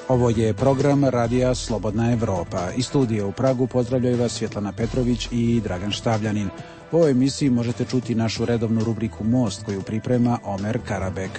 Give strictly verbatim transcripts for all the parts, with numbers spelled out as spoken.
Ovo je program Radija Slobodna Evropa. Iz studija u Pragu pozdravljaju vas Svjetlana Petrović i Dragan Štavljanin. U ovoj emisiji možete čuti našu redovnu rubriku Most koju priprema Omer Karabek.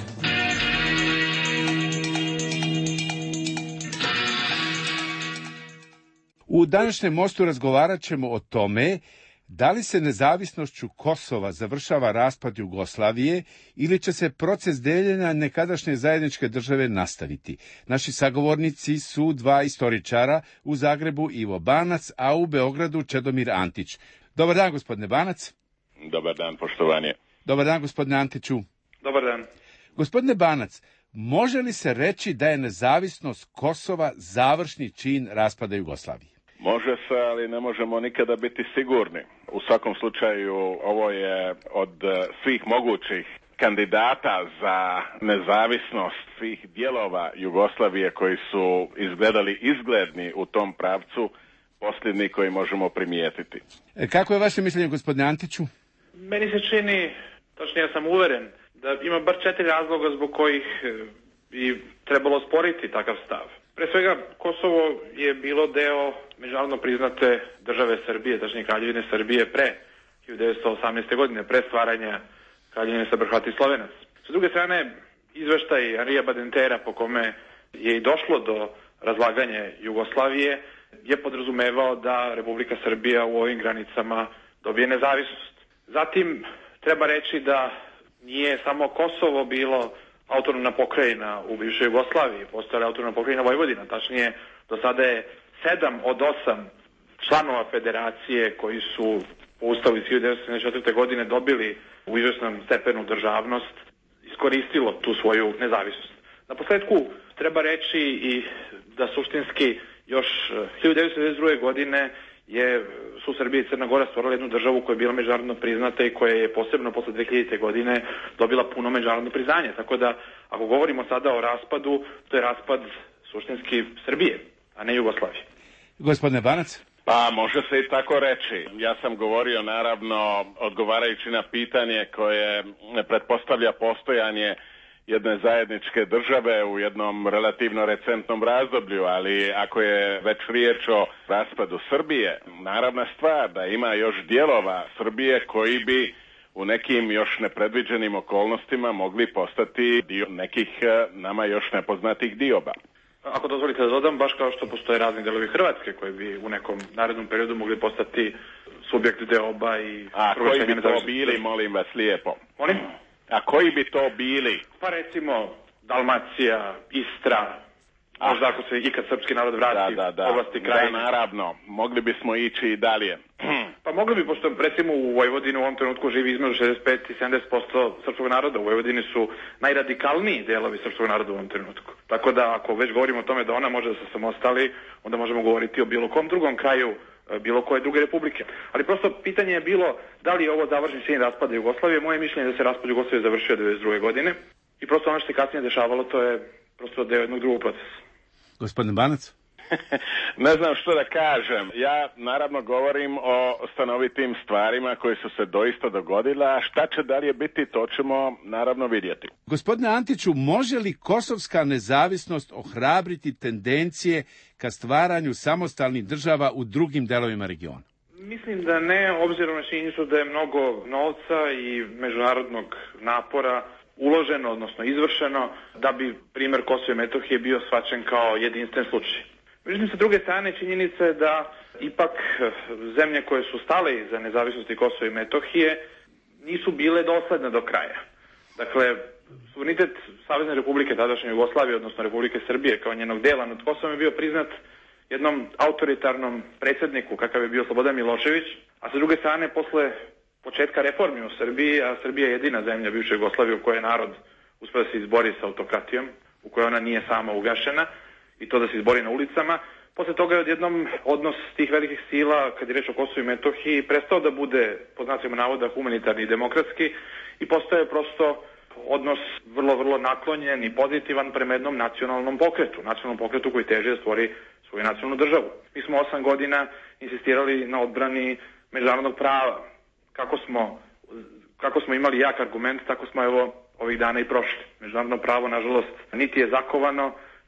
U današnjem Mostu razgovarat ćemo o tome da li se nezavisnošću Kosova završava raspad Jugoslavije ili će se proces deljenja nekadašnje zajedničke države nastaviti. Naši sagovornici su dva istoričara, u Zagrebu Ivo Banac, a u Beogradu Čedomir Antić. Dobar dan, gospodine Banac. Dobar dan, poštovanje. Dobar dan, gospodine Antiću. Dobar dan. Gospodine Banac, može li se reći da je nezavisnost Kosova završni čin raspada Jugoslavije? Može se, ali ne možemo nikada biti sigurni. U svakom slučaju, ovo je od svih mogućih kandidata za nezavisnost svih dijelova Jugoslavije koji su izgledali izgledni u tom pravcu, posljednji koji možemo primijetiti. Kako je vaše mišljenje, gospodine Antiću? Meni se čini, točnije ja sam uveren, da ima bar četiri razloga zbog kojih bi trebalo sporiti takav stav. Pre svega, Kosovo je bilo deo međunarodno priznate države Srbije, tačnije Kraljevine Srbije pre hiljadu devetsto osamnaeste. godine, pre stvaranja Kraljevine Srba, Hrvata i Slovenaca. Sa druge strane, izveštaj Enrija Badentera po kome je i došlo do razlaganja Jugoslavije je podrazumevao da Republika Srbija u ovim granicama dobije nezavisnost. Zatim, treba reći da nije samo Kosovo bilo autonomna pokrajina u bivšoj Jugoslaviji, postojala autonomna pokrajina Vojvodina, tačnije do sada je sedam od osam članova federacije koji su po ustavu iz hiljadu devetsto sedamdeset četvrte. godine dobili u izvesnom stepenu državnost, iskoristilo tu svoju nezavisnost. Na posledku treba reći i da suštinski još hiljadu devetsto devedeset druge. godine je su Srbija i Crna Gora stvorila jednu državu koja je bila međunarodno priznata i koja je posebno posle dve hiljadite. godine dobila puno međunarodno priznanje. Tako da, ako govorimo sada o raspadu, to je raspad suštinski Srbije, a ne Jugoslavije. Gospodine Banac? Pa, može se i tako reći. Ja sam govorio, naravno, odgovarajući na pitanje koje pretpostavlja postojanje jedne zajedničke države u jednom relativno recentnom razdoblju, ali ako je već riječ o raspadu Srbije, naravna stvar da ima još dijelova Srbije koji bi u nekim još nepredviđenim okolnostima mogli postati dio nekih nama još nepoznatih dioba. Ako dozvolite da dodam, baš kao što postoje razni delovi Hrvatske koji bi u nekom narednom periodu mogli postati subjekt deoba i... A koji bi to bili, molim vas lijepo? Molim? A koji bi to bili? Pa recimo Dalmacija, Istra, možda ako se ikad srpski narod vrati da, da, da. oblasti krajine. Da, naravno, mogli bismo ići i dalje. Pa mogli bi, pošto recimo u Vojvodini u ovom trenutku živi između šezdeset pet i sedamdeset posto srpskog naroda. U Vojvodini su najradikalniji delovi srpskog naroda u ovom trenutku. Tako da ako već govorimo o tome da ona može da se samostali, onda možemo govoriti o bilo kom drugom kraju, bilo koje druge republike. Ali prosto pitanje je bilo da li je ovo završni čin raspada Jugoslavije. Moje mišljenje je da se raspad Jugoslavije završio devedeset druge. godine i prosto ono što se kasnije dešavalo, to je prosto deo jednog drugog procesa. Gospodin Banac? Ne znam što da kažem. Ja naravno govorim o stanovitim stvarima koje su se doista dogodile, a šta će dalje biti, to ćemo naravno vidjeti. Gospodine Antiću, može li kosovska nezavisnost ohrabriti tendencije ka stvaranju samostalnih država u drugim delovima regiona? Mislim da ne, obzirom na činjenicu da je mnogo novca i međunarodnog napora uloženo, odnosno izvršeno, da bi primjer Kosova i Metohije bio shvaćen kao jedinstven slučaj. Međutim, sa druge strane, činjenica je da ipak zemlje koje su stale iza nezavisnosti Kosova i Metohije nisu bile dosledne do kraja. Dakle, suverenitet Savezne Republike tadašnje Jugoslavije, odnosno Republike Srbije kao njenog dela nad Kosovom je bio priznat jednom autoritarnom predsjedniku kakav je bio Slobodan Milošević, a sa druge strane, posle početka reformi u Srbiji, a Srbija je jedina zemlja bivše Jugoslavije u kojoj je narod uspio da se izbori sa autokratijom, u kojoj ona nije sama ugašena, i to da se izbori na ulicama. Posle toga je odjednom odnos tih velikih sila, kad je reč o Kosovu i Metohiji, prestao da bude, pod znacima navoda, humanitarni i demokratski i postaje prosto odnos vrlo, vrlo naklonjen i pozitivan prema jednom nacionalnom pokretu, nacionalnom pokretu koji teže da stvori svoju nacionalnu državu. Mi smo osam godina insistirali na odbrani međunarodnog prava. Kako smo, kako smo imali jak argument, tako smo evo ovih dana i prošli. Međunarodno pravo, nažalost, niti je zakovano,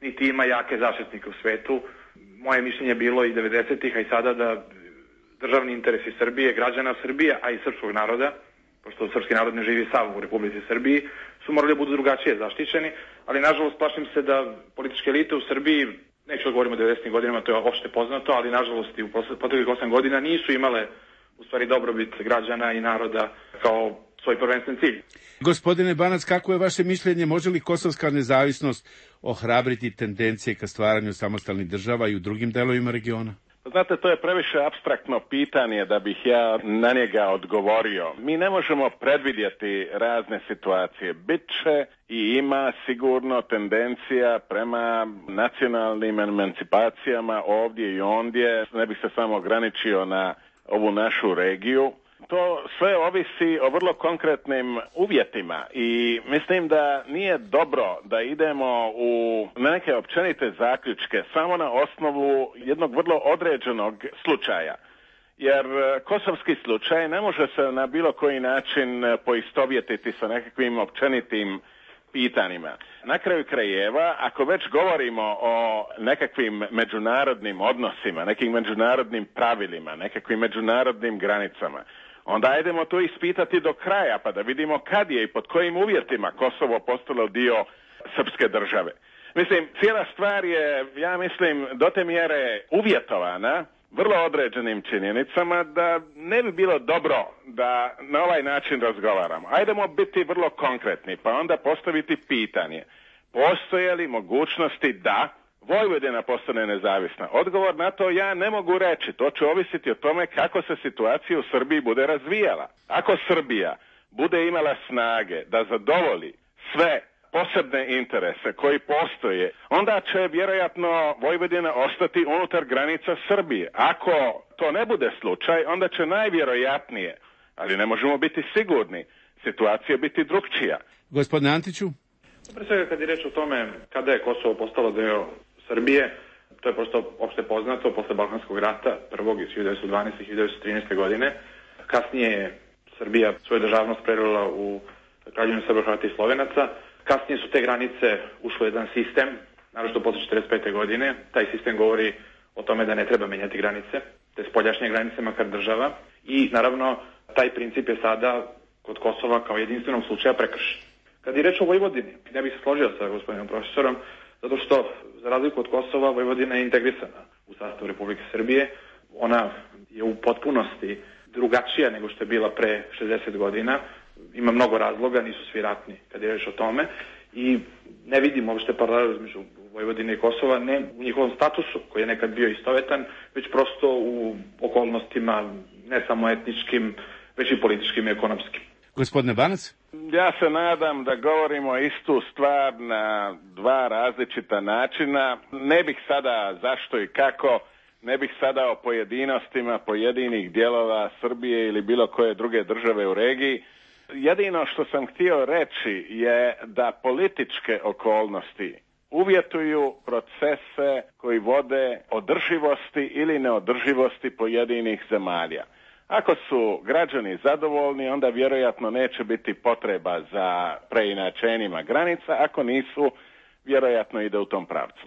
niti ima jake zaštitnike u svetu. Moje mišljenje je bilo i devedesetih, a i sada da državni interesi Srbije, građana Srbije, a i srpskog naroda, pošto srpski narod ne živi sav u Republici Srbiji, su morali da budu drugačije zaštićeni, ali nažalost plašim se da političke elite u Srbiji, neću da govorimo o devedesetim godinama, to je opšte poznato, ali nažalost i u proteklih osam godina nisu imale u stvari dobrobit građana i naroda kao svoj prvenstven cilj. Gospodine Banac, kako je vaše mišljenje, može li kosovska nezavisnost ohrabriti tendencije ka stvaranju samostalnih država i u drugim delovima regiona? Znate, to je previše apstraktno pitanje da bih ja na njega odgovorio. Mi ne možemo predvidjeti razne situacije. Biće i ima sigurno tendencija prema nacionalnim emancipacijama ovdje i ondje. Ne bih se samo ograničio na ovu našu regiju. To sve ovisi o vrlo konkretnim uvjetima i mislim da nije dobro da idemo u neke općenite zaključke samo na osnovu jednog vrlo određenog slučaja. Jer kosovski slučaj ne može se na bilo koji način poistovjetiti sa nekakvim općenitim pitanjima. Na kraju krajeva, ako već govorimo o nekakvim međunarodnim odnosima, nekim međunarodnim pravilima, nekakvim međunarodnim granicama, onda ajdemo to ispitati do kraja pa da vidimo kad je i pod kojim uvjetima Kosovo postalo dio srpske države. Mislim, cijela stvar je, ja mislim, do te mjere uvjetovana vrlo određenim činjenicama da ne bi bilo dobro da na ovaj način razgovaramo. Ajdemo biti vrlo konkretni pa onda postaviti pitanje. Postoje li mogućnosti da Vojvodina postane nezavisna? Odgovor na to ja ne mogu reći. To će ovisiti o tome kako se situacija u Srbiji bude razvijala. Ako Srbija bude imala snage da zadovolji sve posebne interese koji postoje, onda će vjerojatno Vojvodina ostati unutar granica Srbije. Ako to ne bude slučaj, onda će najvjerojatnije, ali ne možemo biti sigurni, situacija biti drukčija. Gospodine Antiću? Pre svega kad je reč o tome kada je Kosovo postalo deo Srbije, to je prosto opšte poznato posle Balkanskog rata, prvog iz hiljadu devetsto dvanaeste i hiljadu devetsto trinaeste godine. Kasnije je Srbija svoju državnost prelila u Kraljevinu Srba, Hrvata i Slovenaca. Kasnije su te granice ušle u jedan sistem, naročito posle četrdeset pete godine. Taj sistem govori o tome da ne treba menjati granice, te spoljašnje granice makar država. I naravno, taj princip je sada kod Kosova kao jedinstvenog slučaja prekršen. Kad je reč o Vojvodini, ne bih se složio sa gospodinom profesorom, zato što, za razliku od Kosova, Vojvodina je integrisana u sastavu Republike Srbije. Ona je u potpunosti drugačija nego što je bila pre šezdeset godina. Ima mnogo razloga, nisu svi ratni kad je reč o tome. I ne vidimo uopšte paralelu između Vojvodine i Kosova, ne u njihovom statusu, koji je nekad bio istovetan, već prosto u okolnostima ne samo etničkim, već i političkim i ekonomskim. Gospodine Banac? Ja se nadam da govorimo istu stvar na dva različita načina. Ne bih sada zašto i kako, ne bih sada o pojedinostima pojedinih dijelova Srbije ili bilo koje druge države u regiji. Jedino što sam htio reći je da političke okolnosti uvjetuju procese koji vode održivosti ili neodrživosti pojedinih zemalja. Ako su građani zadovoljni, onda vjerojatno neće biti potreba za preinačenjima granica, ako nisu, vjerojatno ide u tom pravcu.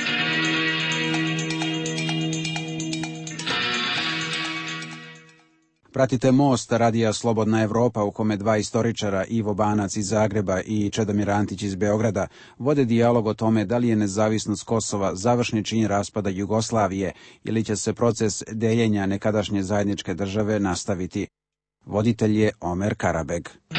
Pratite Most, radija Slobodna Evropa, u kome dva istoričara, Ivo Banac iz Zagreba i Čedomir Antić iz Beograda, vode dijalog o tome da li je nezavisnost Kosova završni čin raspada Jugoslavije ili će se proces deljenja nekadašnje zajedničke države nastaviti. Voditelj je Omer Karabeg.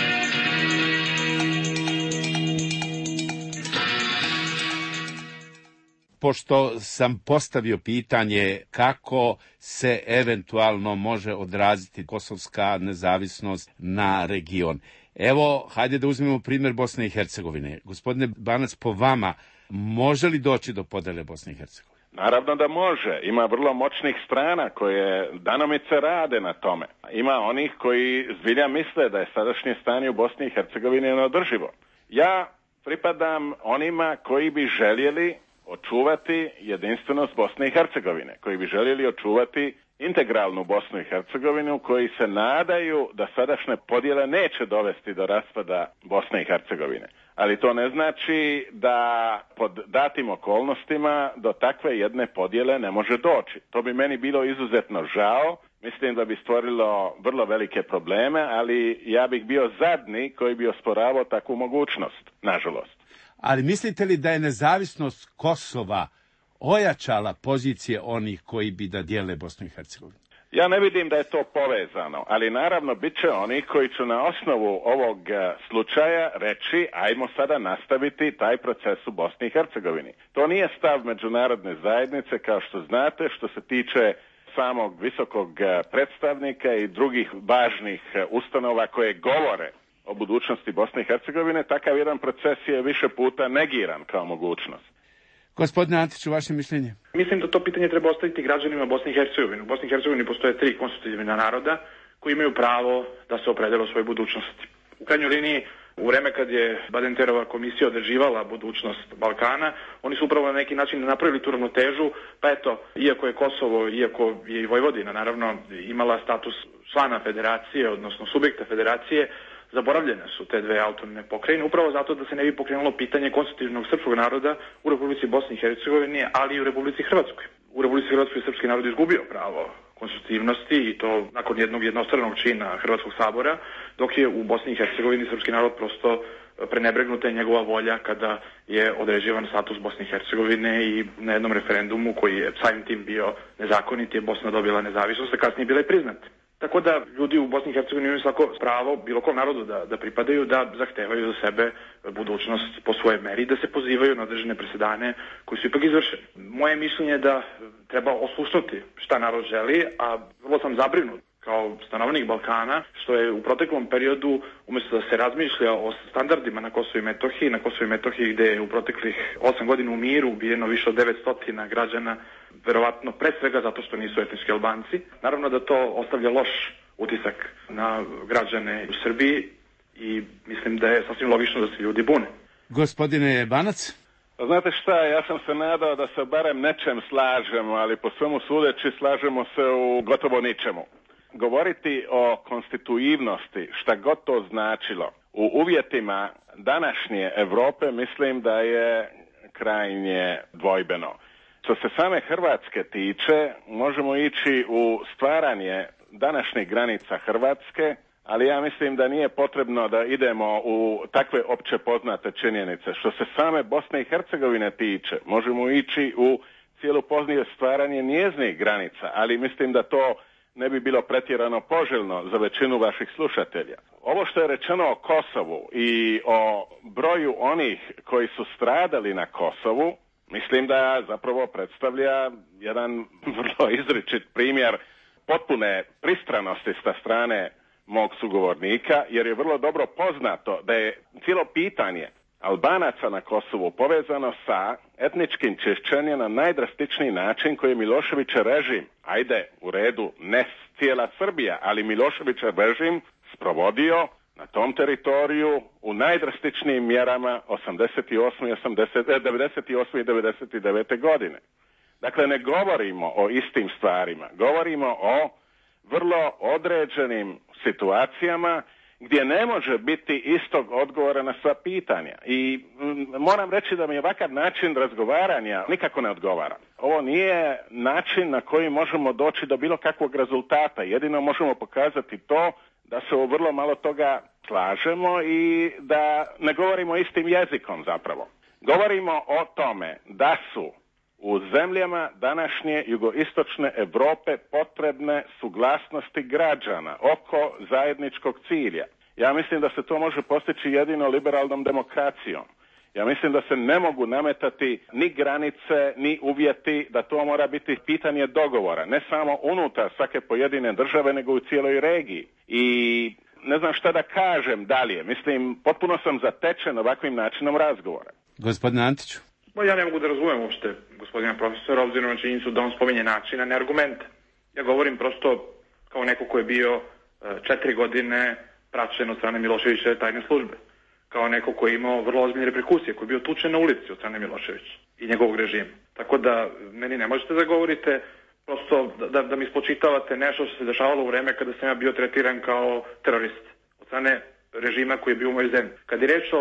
Pošto sam postavio pitanje kako se eventualno može odraziti kosovska nezavisnost na region. Evo, hajde da uzmemo primjer Bosne i Hercegovine. Gospodine Banac, po vama, može li doći do podele Bosne i Hercegovine? Naravno da može. Ima vrlo moćnih strana koje danomice rade na tome. Ima onih koji zbilja misle da je sadašnje stanje u Bosni i Hercegovini neodrživo. Ja pripadam onima koji bi željeli očuvati jedinstvenost Bosne i Hercegovine, koji bi željeli očuvati integralnu Bosnu i Hercegovinu, koji se nadaju da sadašnje podjele neće dovesti do raspada Bosne i Hercegovine. ali to ne znači da pod datim okolnostima do takve jedne podjele ne može doći. To bi meni bilo izuzetno žao, mislim da bi stvorilo vrlo velike probleme, ali ja bih bio zadnji koji bi osporavao takvu mogućnost, nažalost. Ali mislite li da je nezavisnost Kosova ojačala pozicije onih koji bi da dijele Bosnu i Hercegovinu? Ja ne vidim da je to povezano, ali naravno bit će oni koji će na osnovu ovog slučaja reći ajmo sada nastaviti taj proces u Bosni i Hercegovini. To nije stav međunarodne zajednice, kao što znate, što se tiče samog visokog predstavnika i drugih važnih ustanova koje govore o budućnosti Bosne i Hercegovine. Takav jedan proces je više puta negiran kao mogućnost. Gospodine Antiću, vaše mišljenje? Mislim da to pitanje treba ostaviti građanima Bosne i Hercegovine. U Bosni i Hercegovini postoje tri konstitutivna naroda koji imaju pravo da se opredele o svojoj budućnosti. U krajnjoj liniji, u vreme kad je Badenterova komisija određivala budućnost Balkana, oni su upravo na neki način napravili tu ravnotežu, pa eto, iako je Kosovo, iako je i Vojvodina, naravno, imala status člana federacije, odnosno subjekta federacije, zaboravljene su te dve autonomne pokrajine, upravo zato da se ne bi pokrenulo pitanje konstitutivnog srpskog naroda u Republici Bosni i Hercegovini, ali i u Republici Hrvatskoj. U Republici Hrvatskoj je srpski narod izgubio pravo konstitutivnosti i to nakon jednog jednostranog čina Hrvatskog sabora, dok je u Bosni i Hercegovini srpski narod prosto prenebregnuta je njegova volja kada je određivan status Bosne i Hercegovine i na jednom referendumu koji je samim tim bio nezakonit je Bosna dobila nezavisnost, a kasnije bila i priznata. Tako da ljudi u Bosni i Hercegovini imaju svako pravo, bilo kom narodu da, da pripadaju, da zahtevaju za sebe budućnost po svojoj meri, da se pozivaju na određene presedane koji su ipak izvršeni. Moje mišljenje je da treba oslušnuti šta narod želi, a vrlo sam zabrinut kao stanovnik Balkana, što je u proteklom periodu, umjesto da se razmišlja o standardima na Kosovu i Metohiji, na Kosovu i Metohiji gde je u proteklih osam godina u miru ubijeno više od devetsto građana, verovatno pre svega zato što nisu etnički Albanci. Naravno da to ostavlja loš utisak na građane u Srbiji i mislim da je sasvim logično da se ljudi bune. Gospodine Banac? Znate šta, ja sam se nadao da se barem nečem slažemo, ali po svemu sudeći slažemo se u gotovo ničemu. Govoriti o konstitutivnosti, šta god to značilo, u uvjetima današnje Europe mislim da je krajnje dvojbeno. Što se same Hrvatske tiče, možemo ići u stvaranje današnjih granica Hrvatske, ali ja mislim da nije potrebno da idemo u takve opće poznate činjenice. Što se same Bosne i Hercegovine tiče, možemo ići u cijelu poznije stvaranje njeznih granica, ali mislim da to ne bi bilo pretjerano poželjno za većinu vaših slušatelja. Ovo što je rečeno o Kosovu i o broju onih koji su stradali na Kosovu, mislim da zapravo predstavlja jedan vrlo izričit primjer potpune pristranosti sa strane mog sugovornika, jer je vrlo dobro poznato da je cijelo pitanje Albanaca na Kosovu povezano sa etničkim čišćenjem na najdrastičniji način koji je Miloševićev režim, ajde u redu ne cijela Srbija, ali Miloševićev režim sprovodio na tom teritoriju u najdrastičnijim mjerama osamdeset osme, osamdeset, devedeset osme i devedeset devete godine. Dakle, ne govorimo o istim stvarima, govorimo o vrlo određenim situacijama gdje ne može biti istog odgovora na sva pitanja. I m, moram reći da mi ovakav način razgovaranja nikako ne odgovara. Ovo nije način na koji možemo doći do bilo kakvog rezultata. Jedino možemo pokazati to da se u vrlo malo toga slažemo i da ne govorimo istim jezikom zapravo. Govorimo o tome da su u zemljama današnje jugoistočne Europe potrebne suglasnosti građana oko zajedničkog cilja. Ja mislim da se to može postići jedino liberalnom demokracijom. Ja mislim da se ne mogu nametati ni granice, ni uvjeti, da to mora biti pitanje dogovora, ne samo unutar svake pojedine države, nego u cijeloj regiji. I ne znam šta da kažem dalje. Mislim, potpuno sam zatečen ovakvim načinom razgovora. Gospodine Antiću? Ja ne mogu da razumem uopšte gospodina profesora, obzirom na činjenicu da on spominje načina, ne argumente. Ja govorim prosto kao neko ko je bio četiri godine praćen od strane Miloševićeve tajne službe. Kao neko koji je imao vrlo ozbiljne reperkusije, koji je bio tučen na ulici od strane Miloševića i njegovog režima. Tako da meni ne možete da govorite prosto da, da, da mi spočitavate nešto što se dešavalo u vreme kada sam ja bio tretiran kao terorist od strane režima koji je bio u mojoj zemlji. Kad je reč o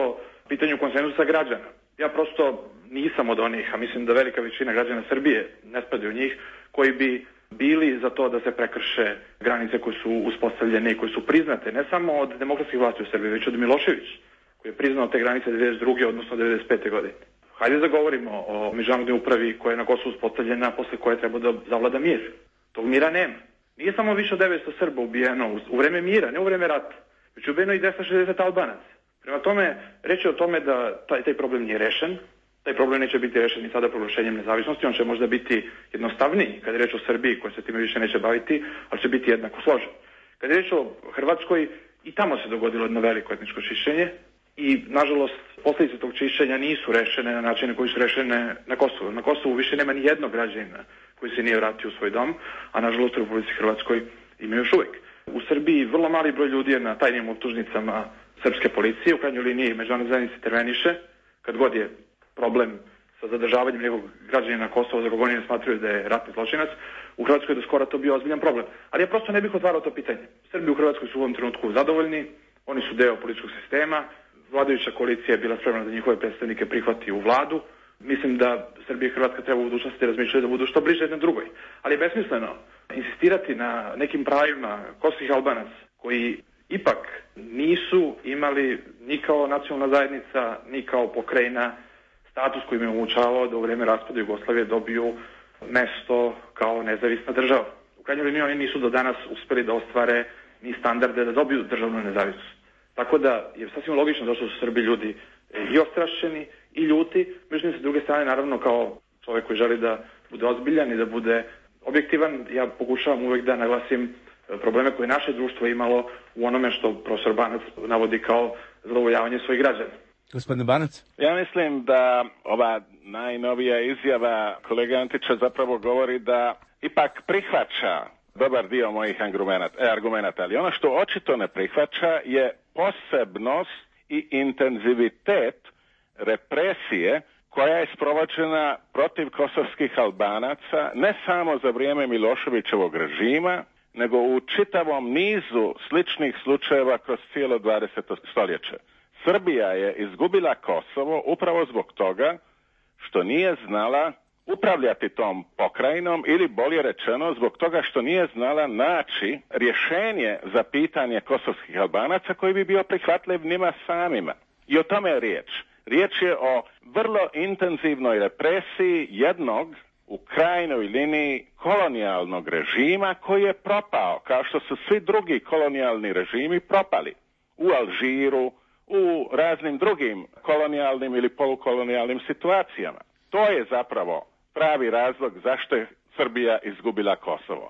pitanju konsenzusa građana. Ja prosto nisam od onih, a mislim da velika većina građana Srbije ne spadaju u njih, koji bi bili za to da se prekrše granice koje su uspostavljene i koje su priznate ne samo od demokratskih vlasti u Srbiji, već od Milošević, koji je priznao te granice devedeset druge odnosno devedeset pete godine. Hajde da govorimo o međunarodnoj upravi koja je na Kosovu uspostavljena, posle koje treba da zavlada mir. Tog mira nema. Nije samo više od devetsto Srba ubijeno u vreme mira, ne u vreme rata, već ubijeno i dvesta šezdeset Albanaca. Prema tome, reći o tome da taj, taj problem nije rešen, taj problem neće biti rešen ni sada proglašenjem nezavisnosti, on će možda biti jednostavniji kad je reč o Srbiji, koja se time više neće baviti, ali će biti jednako složen. Kad je reč o Hrvatskoj, i tamo se dogodilo jedno veliko etničko čišćenje i, nažalost, posljedice tog čišćenja nisu rešene na načine koji su rešene na Kosovu. Na Kosovu više nema ni jednog građanina koji se nije vratio u svoj dom, a nažalost u Republici Hrvatskoj ima još uvijek. U Srbiji vrlo mali broj ljudi je na tajnim optužnicama srpske policije, u krajnjoj liniji međunarodne zajednice interveniše, kad god je problem sa zadržavanjem nekog građanina Kosova za koga oni ne smatraju da je ratni zločinac. U Hrvatskoj je do skora to bio ozbiljan problem. Ali ja prosto ne bih otvarao to pitanje. Srbi u Hrvatskoj su u ovom trenutku zadovoljni, oni su deo političkog sistema, vladajuća koalicija je bila spremna da njihove predstavnike prihvati u vladu. Mislim da Srbija i Hrvatska treba u budućnosti razmišljati da budu što bliže jedne drugoj. Ali je besmisleno insistirati na nekim pravima kosovskih Albanaca koji ipak nisu imali ni kao nacionalna zajednica, ni kao pokrajina status koji im je omogućavao da u vreme raspada Jugoslavije dobiju mesto kao nezavisna država. U krajnjoj liniji oni nisu do danas uspeli da ostvare ni standarde da dobiju državnu nezavisnost. Tako da je sasvim logično zašto su Srbi ljudi i ostrašćeni i ljuti, međutim s druge strane naravno kao čovjek koji želi da bude ozbiljan i da bude objektivan, ja pokušavam uvijek da naglasim probleme koje naše društvo imalo u onome što profesor Banac navodi kao zadovoljavanje svojih građana. Gospodine Banac? Ja mislim da ova najnovija izjava kolega Antića zapravo govori da ipak prihvaća dobar dio mojih argumenata, ali ono što očito ne prihvaća je posebnost i intenzivitet represije koja je sprovođena protiv kosovskih Albanaca ne samo za vrijeme Miloševićevog režima, nego u čitavom nizu sličnih slučajeva kroz cijelo dvadeseto stoljeće. Srbija je izgubila Kosovo upravo zbog toga što nije znala upravljati tom pokrajinom ili bolje rečeno zbog toga što nije znala naći rješenje za pitanje kosovskih Albanaca koji bi bio prihvatljiv njima samima. I o tome je riječ. Riječ je o vrlo intenzivnoj represiji jednog u krajnjoj liniji kolonijalnog režima koji je propao, kao što su svi drugi kolonijalni režimi propali. U Alžiru, u raznim drugim kolonijalnim ili polukolonijalnim situacijama. To je zapravo pravi razlog zašto je Srbija izgubila Kosovo.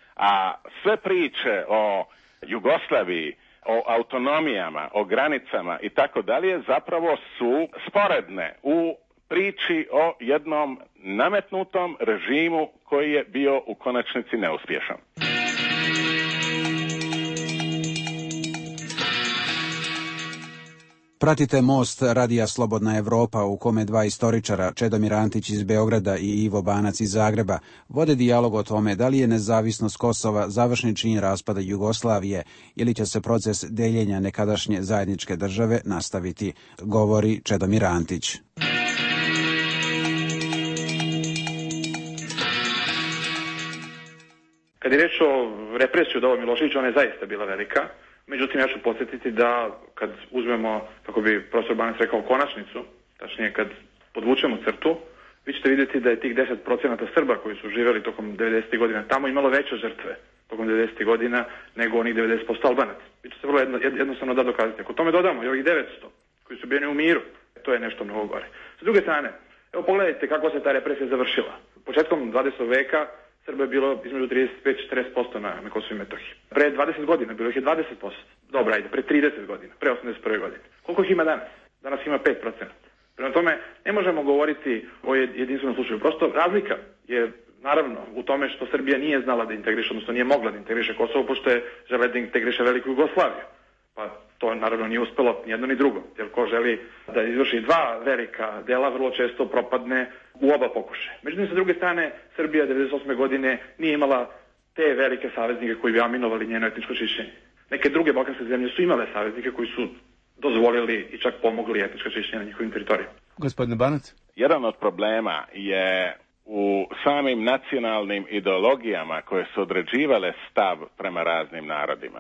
A sve priče o Jugoslaviji, o autonomijama, o granicama i tako dalje zapravo su sporedne u priči o jednom nametnutom režimu koji je bio u konačnici neuspješan. Pratite Most radija Slobodna Evropa u kome dva istoričara, Čedomir Antić iz Beograda i Ivo Banac iz Zagreba, vode dijalog o tome da li je nezavisnost Kosova završni čin raspada Jugoslavije ili će se proces deljenja nekadašnje zajedničke države nastaviti, govori Čedomir Antić. Kad je reč o represiju Doba Miloševića, ona je zaista bila velika. Međutim, ja ću podsjetiti da kad uzmemo, kako bi profesor Banac rekao, konačnicu, tačnije kad podvučemo crtu, vi ćete vidjeti da je tih deset procenata Srba koji su živjeli tokom devedesetih godina tamo imalo veće žrtve tokom devedesetih godina nego onih devedeset posto Albanaca. Vi ćete se vrlo jedno, jednostavno da dokazati. Ako tome dodamo i ovih devetsto koji su bili u miru, to je nešto mnogo gore. S druge strane, evo pogledajte kako se ta represija završila. Početkom dvadesetog veka Srba je bilo između trideset pet do četrdeset posto na, na Kosovu i Metohiji. Pre dvadeset godina bilo ih je dvadeset posto. Dobro, ajde, pre trideset godina, pre osamdeset prve godine. Koliko ih ima danas? Danas ima pet procenata. Prema tome, ne možemo govoriti o jedinstvenom slučaju. Prosto razlika je, naravno, u tome što Srbija nije znala da integriše, odnosno nije mogla da integriše Kosovo, pošto je žele da integriše veliku Jugoslaviju. Pa to naravno nije uspelo ni jedno ni drugo. Jer ko želi da izvrši dva velika dela, vrlo često propadne u oba pokušaja. Međutim, sa druge strane, Srbija devedeset osme godine nije imala te velike saveznike koji bi aminovali njeno etničko čišćenje. Neke druge balkanske zemlje su imale saveznike koji su dozvolili i čak pomogli etnička čišćenja na njihovim teritorijama. Gospodine Banac? Jedan od problema je u samim nacionalnim ideologijama koje su određivale stav prema raznim narodima.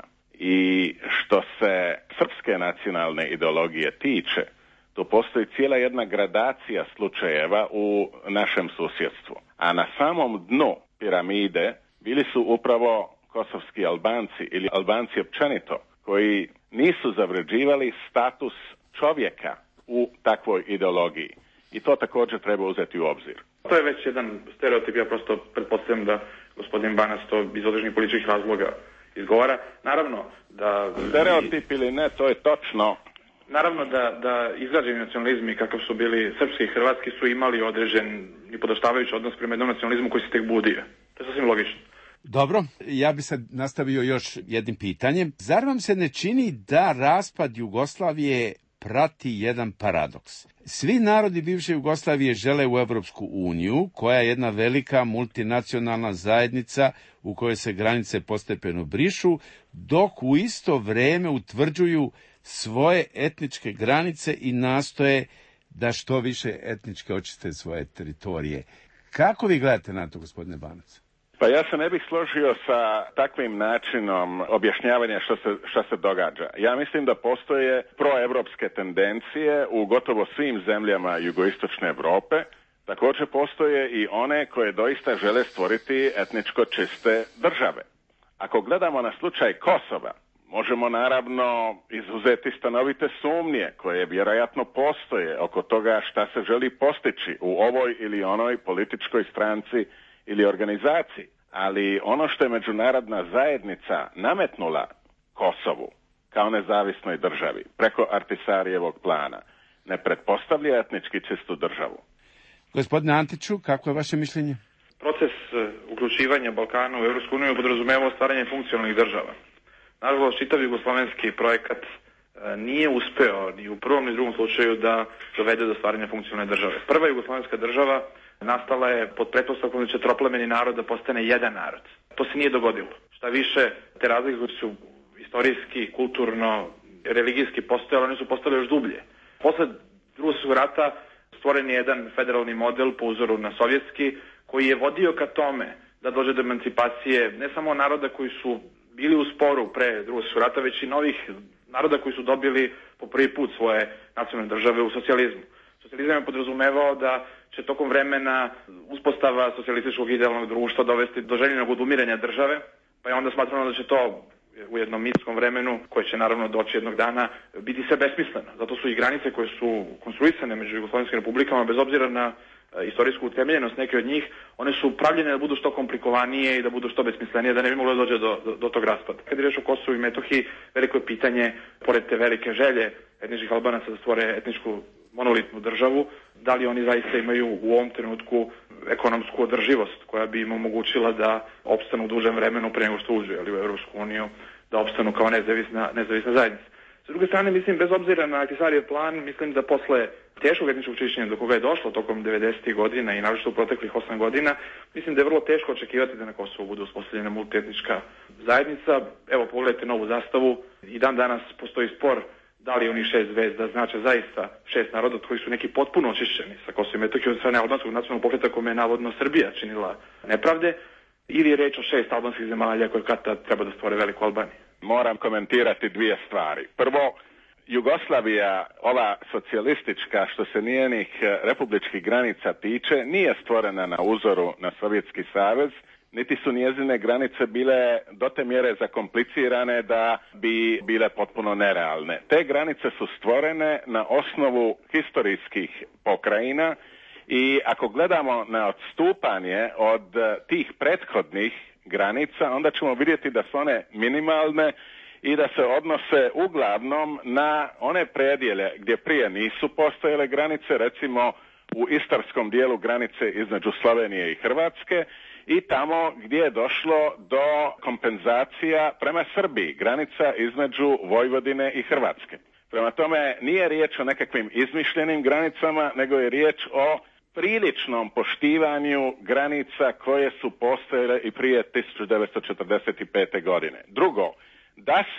I što se srpske nacionalne ideologije tiče, tu postoji cijela jedna gradacija slučajeva u našem susjedstvu. A na samom dnu piramide bili su upravo kosovski Albanci ili Albanci općenito, koji nisu zavređivali status čovjeka u takvoj ideologiji. I to također treba uzeti u obzir. To je već jedan stereotip, ja prosto pretpostavljam da gospodin Banac to iz određenih političkih razloga izgovara. Naravno da... Stereotip ili ne, to je točno. Naravno da, da izgrađeni nacionalizmi kakav su bili srpski i hrvatski su imali određen i podoštavajući odnos prema jednom nacionalizmu koji se tek budio. To je sasvim logično. Dobro, ja bi sad nastavio još jednim pitanjem. Zar vam se ne čini da raspad Jugoslavije prati jedan paradoks? Svi narodi bivše Jugoslavije žele u Europsku uniju, koja je jedna velika multinacionalna zajednica u kojoj se granice postepeno brišu, dok u isto vrijeme utvrđuju svoje etničke granice i nastoje da što više etnički očiste svoje teritorije. Kako vi gledate na to, gospodine Banac? Pa ja se ne bih složio sa takvim načinom objašnjavanja što se, što se događa. Ja mislim da postoje proevropske tendencije u gotovo svim zemljama jugoistočne Europe. Također postoje i one koje doista žele stvoriti etničko čiste države. Ako gledamo na slučaj Kosova, možemo naravno izuzeti stanovite sumnje koje vjerojatno postoje oko toga šta se želi postići u ovoj ili onoj političkoj stranci ili organizaciji. Ali ono što je međunarodna zajednica nametnula Kosovu kao nezavisnoj državi preko Artisarijevog plana ne pretpostavlja etnički čistu državu. Gospodine Antiću, kako je vaše mišljenje? Proces uključivanja Balkana u Europsku uniju podrazumijeva stvaranje funkcionalnih država. Nažalost, čitav jugoslavenski projekat nije uspeo ni u prvom ni drugom slučaju da dovede do stvaranja funkcionalne države. Prva jugoslavenska država nastala je pod pretpostavkom da će troplemeni narod da postane jedan narod. To se nije dogodilo. Šta više, te razlike koje su istorijski, kulturno, religijski postojale, one su postale još dublje. Posle Drugog svjetskog rata stvoren je jedan federalni model po uzoru na sovjetski, koji je vodio ka tome da dođe do emancipacije ne samo naroda koji su bili u sporu pre Drugog svjetskog rata, već i novih naroda koji su dobili po prvi put svoje nacionalne države u socijalizmu. Socijalizam je podrazumevao da će tokom vremena uspostava socijalističkog idealnog društva dovesti do željenog odumiranja države, pa je onda smatrano da će to u jednom mitskom vremenu, koje će naravno doći jednog dana, biti sve besmisleno. Zato su i granice koje su konstruisane među jugoslavenskim republikama, bez obzira na istorijsku utemeljenost neke od njih, one su pravljene da budu što komplikovanije i da budu što besmislenije, da ne bi moglo da dođe do, do, do tog raspada. Kad je reč o Kosovu i Metohiji, veliko je pitanje, pored te velike želje etničkih Albanaca da stvore etničku monolitnu državu, da li oni zaista imaju u ovom trenutku ekonomsku održivost koja bi im omogućila da opstanu u dužem vremenu pre nego što uđu u Europsku uniju, da opstanu kao nezavisna, nezavisna zajednica. S druge strane, mislim, bez obzira na Ahtisarijev plan, mislim da posle teškog etničkog čišćenja do koga je došlo tokom devedesetih godina i naročito u proteklih osam godina, mislim da je vrlo teško očekivati da na Kosovu bude uspostavljena multietnička zajednica. Evo, pogledajte novu zastavu. I dan danas postoji spor da li oni šest zvezda znače zaista šest naroda od kojih su neki potpuno očišćeni sa Kosovom i Metohijom od strane albanskog nacionalnog pokreta kome je navodno Srbija činila nepravde, ili je reč o šest albanskih zemalja koje kad treba da stvore veliku Albaniju. Moram komentirati dvije stvari. Prvo, Jugoslavija, ova socijalistička, što se njenih republičkih granica tiče, nije stvorena na uzoru na Sovjetski savez, niti su njezine granice bile do te mjere zakomplicirane da bi bile potpuno nerealne. Te granice su stvorene na osnovu historijskih pokrajina i ako gledamo na odstupanje od tih prethodnih granica, onda ćemo vidjeti da su one minimalne i da se odnose uglavnom na one predjele gdje prije nisu postojale granice, recimo u istarskom dijelu granice između Slovenije i Hrvatske, i tamo gdje je došlo do kompenzacija prema Srbiji, granica između Vojvodine i Hrvatske. Prema tome nije riječ o nekakvim izmišljenim granicama, nego je riječ o priličnom poštivanju granica koje su postojale i prije tisuću devetsto četrdeset pete. godine. Drugo, da su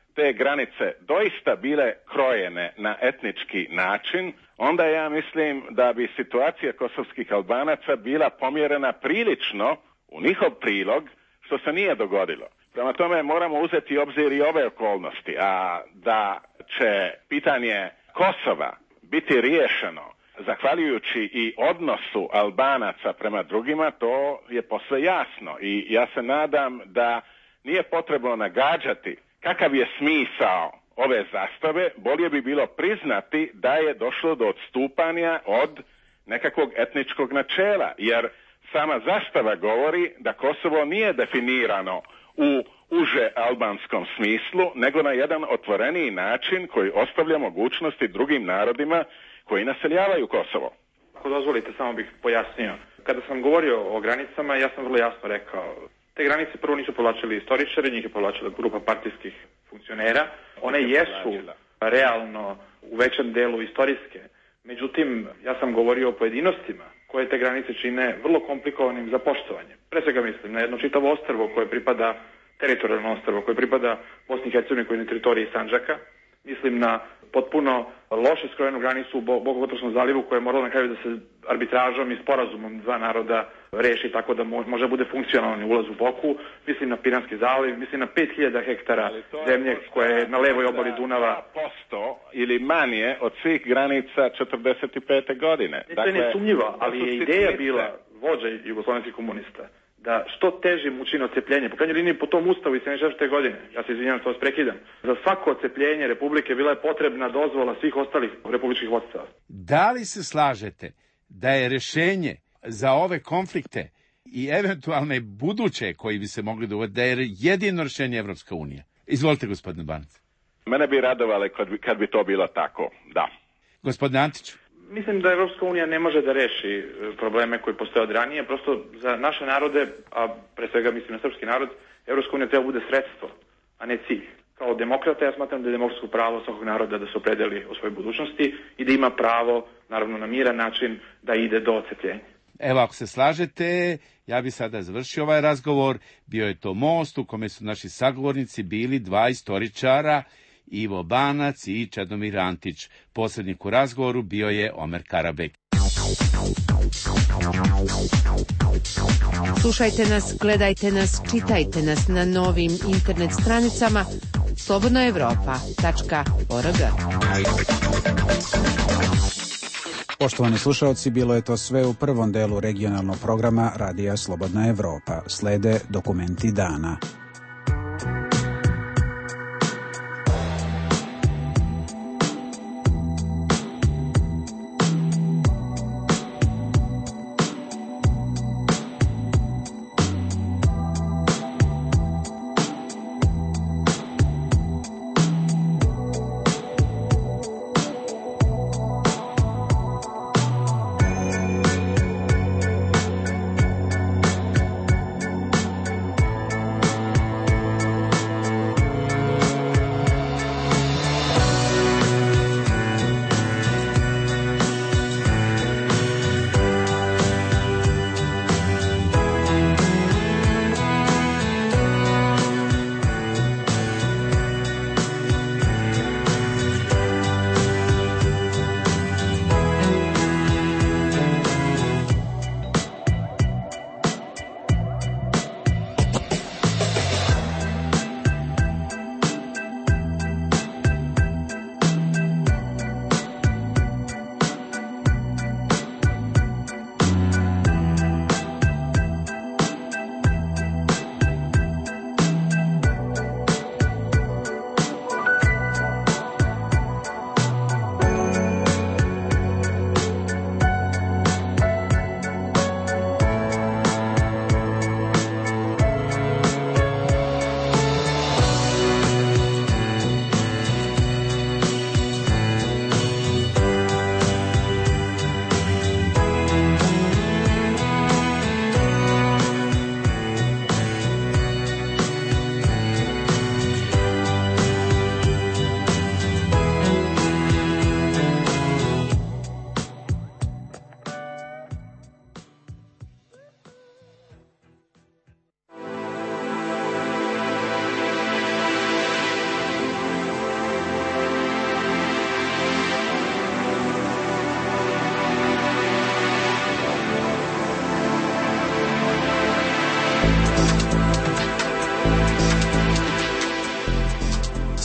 te granice doista bile krojene na etnički način, onda ja mislim da bi situacija kosovskih Albanaca bila pomjerena prilično u njihov prilog, što se nije dogodilo. Prema tome moramo uzeti u obzir i ove okolnosti, a da će pitanje Kosova biti riješeno zahvaljujući i odnosu Albanaca prema drugima, to je posve jasno i ja se nadam da nije potrebno nagađati kakav je smisao ove zastave, bolje bi bilo priznati da je došlo do odstupanja od nekakvog etničkog načela, jer sama zastava govori da Kosovo nije definirano u uže albanskom smislu, nego na jedan otvoreniji način koji ostavlja mogućnosti drugim narodima koji naseljavaju Kosovo. Ako dozvolite, samo bih pojasnio. Kada sam govorio o granicama, ja sam vrlo jasno rekao, te granice prvo nisu povlačili istoričari, njih je povlačila grupa partijskih funkcionera. One jesu realno u većem delu istorijske. Međutim, ja sam govorio o pojedinostima koje te granice čine vrlo komplikovanim za poštovanje. Pre svega mislim na jedno čitavo ostrvo koje pripada, teritorijalno ostrvo koje pripada Bosni i Hercegovini, koji je na teritoriji Sandžaka. Mislim na potpuno loše skrojenu granicu u Bokokotorskom zalivu koja je morala na kraju da se arbitražom i sporazumom dva naroda reši tako da može bude funkcionalni ulaz u Boku. Mislim na Piranski zaliv, mislim na pet hiljada hektara zemlje koja je na levoj obali Dunava. dva posto ili manje od svih granica četrdeset pete godine. To je nesumnjivo, ali je ideja bila vođa jugoslovenskih komunista da što težim učini odcepljenje. Po krajnjoj liniji po tom ustavu iz sedamdeset šeste godine, ja se izvinjam što vas prekidam, za svako odcepljenje Republike bila je potrebna dozvola svih ostalih republičkih vodstava. Da li se slažete da je rješenje za ove konflikte i eventualne buduće koji bi se mogli dogoditi, da je jedino rješenje Evropska unija? Izvolite, gospodine Banac. Mene bi radovalo kad bi, kad bi to bilo tako, da. Gospodine Antiću. Mislim da Evropska unija ne može da reši probleme koji postoje od ranije. Prosto za naše narode, a pre svega mislim na srpski narod, Evropska unija treba bude sredstvo, a ne cilj. Kao demokrata ja smatram da je demokratsko pravo svakog naroda da se opredeli o svojoj budućnosti i da ima pravo, naravno na miran način, da ide do odcepljenja. Evo, ako se slažete, ja bi sada završio ovaj razgovor. Bio je to most u kome su naši sagovornici bili dva istoričara, Ivo Banac i Čedomir Antić. Posrednik u razgovoru bio je Omer Karabek. Slušajte nas, gledajte nas, čitajte nas na novim internet stranicama slobodna evropa tačka org. Poštovani slušalci, bilo je to sve u prvom delu regionalnog programa Radija Slobodna Evropa. Slede dokumenti dana.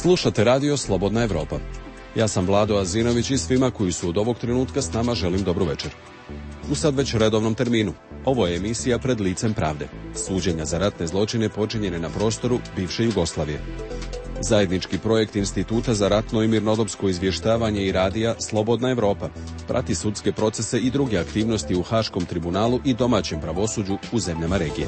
Slušate radio Slobodna Evropa. Ja sam Vlado Azinović i svima koji su od ovog trenutka s nama želim dobru večer. U sad već redovnom terminu. Ovo je emisija Pred licem pravde. Suđenja za ratne zločine počinjene na prostoru bivše Jugoslavije. Zajednički projekt Instituta za ratno i mirnodopsko izvještavanje i radija Slobodna Evropa prati sudske procese i druge aktivnosti u Haškom tribunalu i domaćem pravosuđu u zemljama regije.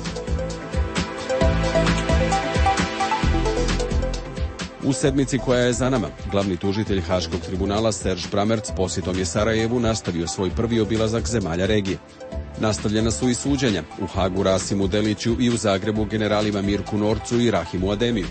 U sedmici koja je za nama, glavni tužitelj Haškog tribunala Serž Bramerc posjetom je Sarajevu nastavio svoj prvi obilazak zemalja regije. Nastavljena su i suđenja u Hagu Rasimu Deliću i u Zagrebu generalima Mirku Norcu i Rahimu Ademiju.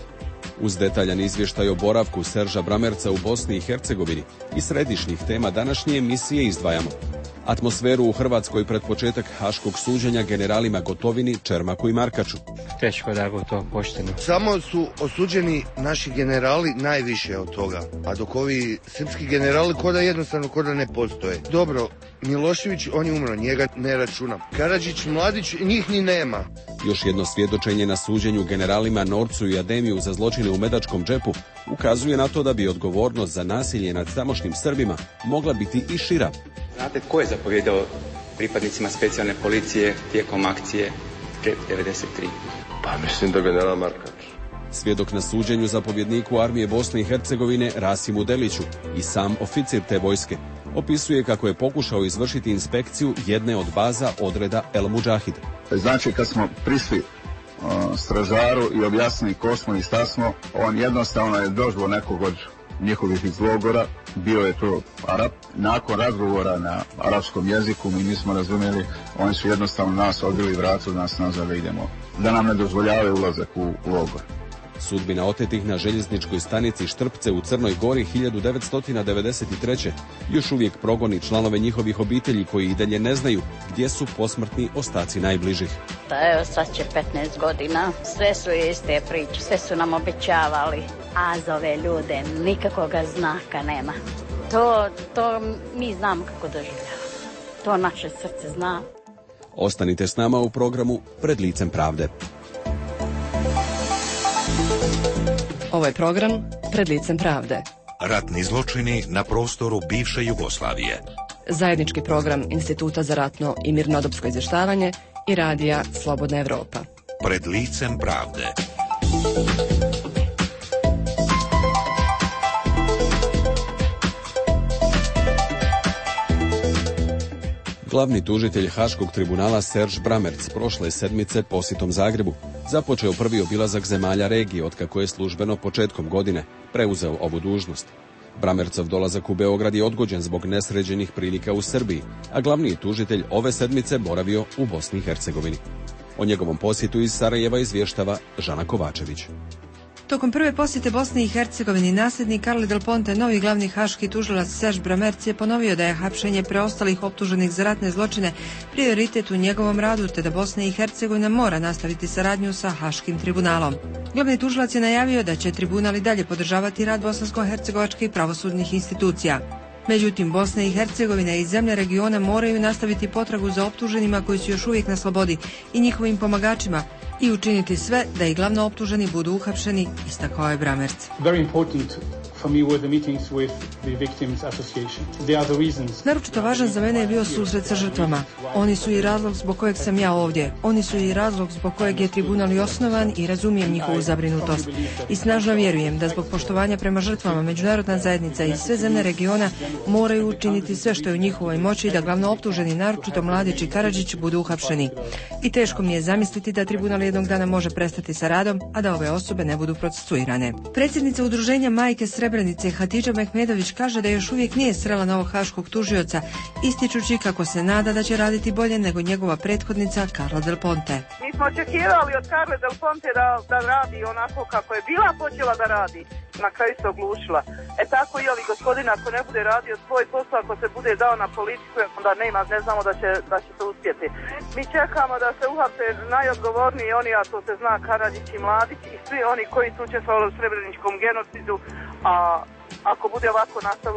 Uz detaljan izvještaj o boravku Serža Bramerca u Bosni i Hercegovini i središnjih tema današnje emisije izdvajamo atmosferu u Hrvatskoj pred početak haškog suđenja generalima Gotovini, Čermaku i Markaču. Teško da go to pošteno. Samo su osuđeni naši generali najviše od toga, a dok ovi srpski generali koda jednostavno koda ne postoje. Dobro, Milošević, on je umro, njega ne računam. Karadžić, Mladić, njih ni nema. Još jedno svjedočenje na suđenju generalima Norcu i Ademiju za zločine u Medačkom džepu ukazuje na to da bi odgovornost za nasilje nad tamošnjim Srbima mogla biti i šira. Znate ko je zapovjedao pripadnicima specijalne policije tijekom akcije devedeset tri? Pa mislim da general Markač. Svjedok na suđenju zapovjedniku armije Bosne i Hercegovine Rasimu Deliću i sam oficir te vojske opisuje kako je pokušao izvršiti inspekciju jedne od baza odreda El Mudžahid. Znači kad smo prišli uh, stražaru i objasnili ko smo i šta smo, on jednostavno je došlo nekog od njihovih iz logora, bio je to Arap. Nakon razgovora na arapskom jeziku mi nismo razumjeli, oni su jednostavno nas odbili vratu, nas nazad da idemo, da nam ne dozvoljavaju ulazak u logor. Sudbina otetih na željezničkoj stanici Štrpce u Crnoj Gori hiljadu devetsto devedeset treće još uvijek progoni članove njihovih obitelji koji i dalje ne znaju gdje su posmrtni ostaci najbližih. Pa evo sad će petnaest godina, sve su iste priče, sve su nam obećavali, a za ove ljude nikakvoga znaka nema. To, to mi znamo kako doživljavamo, to naše srce zna. Ostanite s nama u programu Pred licem pravde. Ovo je program Pred licem pravde. Ratni zločini na prostoru bivše Jugoslavije. Zajednički program Instituta za ratno i mirnodopsko izvještavanje i radija Slobodna Evropa. Pred licem pravde. Glavni tužitelj Haškog tribunala Serž Bramerc prošle sedmice posjetom Zagrebu započeo prvi obilazak zemalja regije otkako je službeno početkom godine preuzeo ovu dužnost. Bramercov dolazak u Beograd je odgođen zbog nesređenih prilika u Srbiji, a glavni tužitelj ove sedmice boravio u Bosni i Hercegovini. O njegovom posjetu iz Sarajeva izvještava Žana Kovačević. Tokom prve posjete Bosni i Hercegovini nasljednik Carle Del Ponte, novi glavni haški tužilac Serž Bramerc je ponovio da je hapšenje preostalih optuženih za ratne zločine prioritet u njegovom radu, te da Bosna i Hercegovina mora nastaviti saradnju sa Haškim tribunalom. Glavni tužilac je najavio da će tribunal i dalje podržavati rad bosansko-hercegovačkih pravosudnih institucija. Međutim, Bosna i Hercegovina i zemlje regiona moraju nastaviti potragu za optuženima koji su još uvijek na slobodi i njihovim pomagačima i učiniti sve da i glavno optuženi budu uhapšeni, istakao je Bramerc. Naročito važan za mene je bio susret sa žrtvama. Oni su i razlog zbog kojeg sam ja ovdje. Oni su i razlog zbog kojeg je tribunal i osnovan i razumijem njihovu zabrinutost. I snažno vjerujem da zbog poštovanja prema žrtvama međunarodna zajednica i sve zemlje regiona moraju učiniti sve što je u njihovoj moći da glavno optuženi, naročito Mladić i Karadžić, budu uhapšeni. I teško mi je zamisliti da tribunal jednog dana može prestati sa radom, a da ove osobe ne budu procesuirane. Predsjednica udruženja Majke Srebrenice Hatidža Mehmedović kaže da još uvijek nije srela novog haškog tužioca, ističući kako se nada da će raditi bolje nego njegova prethodnica Carla Del Ponte. Mi smo očekivali od Carle Del Ponte da, da radi onako kako je bila počela da radi. Na kraju se oglušila. E tako i ovi gospodin, ako ne bude radio svoj posao, ako se bude dao na politiku, onda nema, ne znamo da će, da će se uspjeti. Mi čekamo da se uhapse najodgovorniji oni, a to se zna Karadžić i Mladić i svi oni koji su učestvovali u srebreničkom genocidu, a ako bude ovako nastavljeno,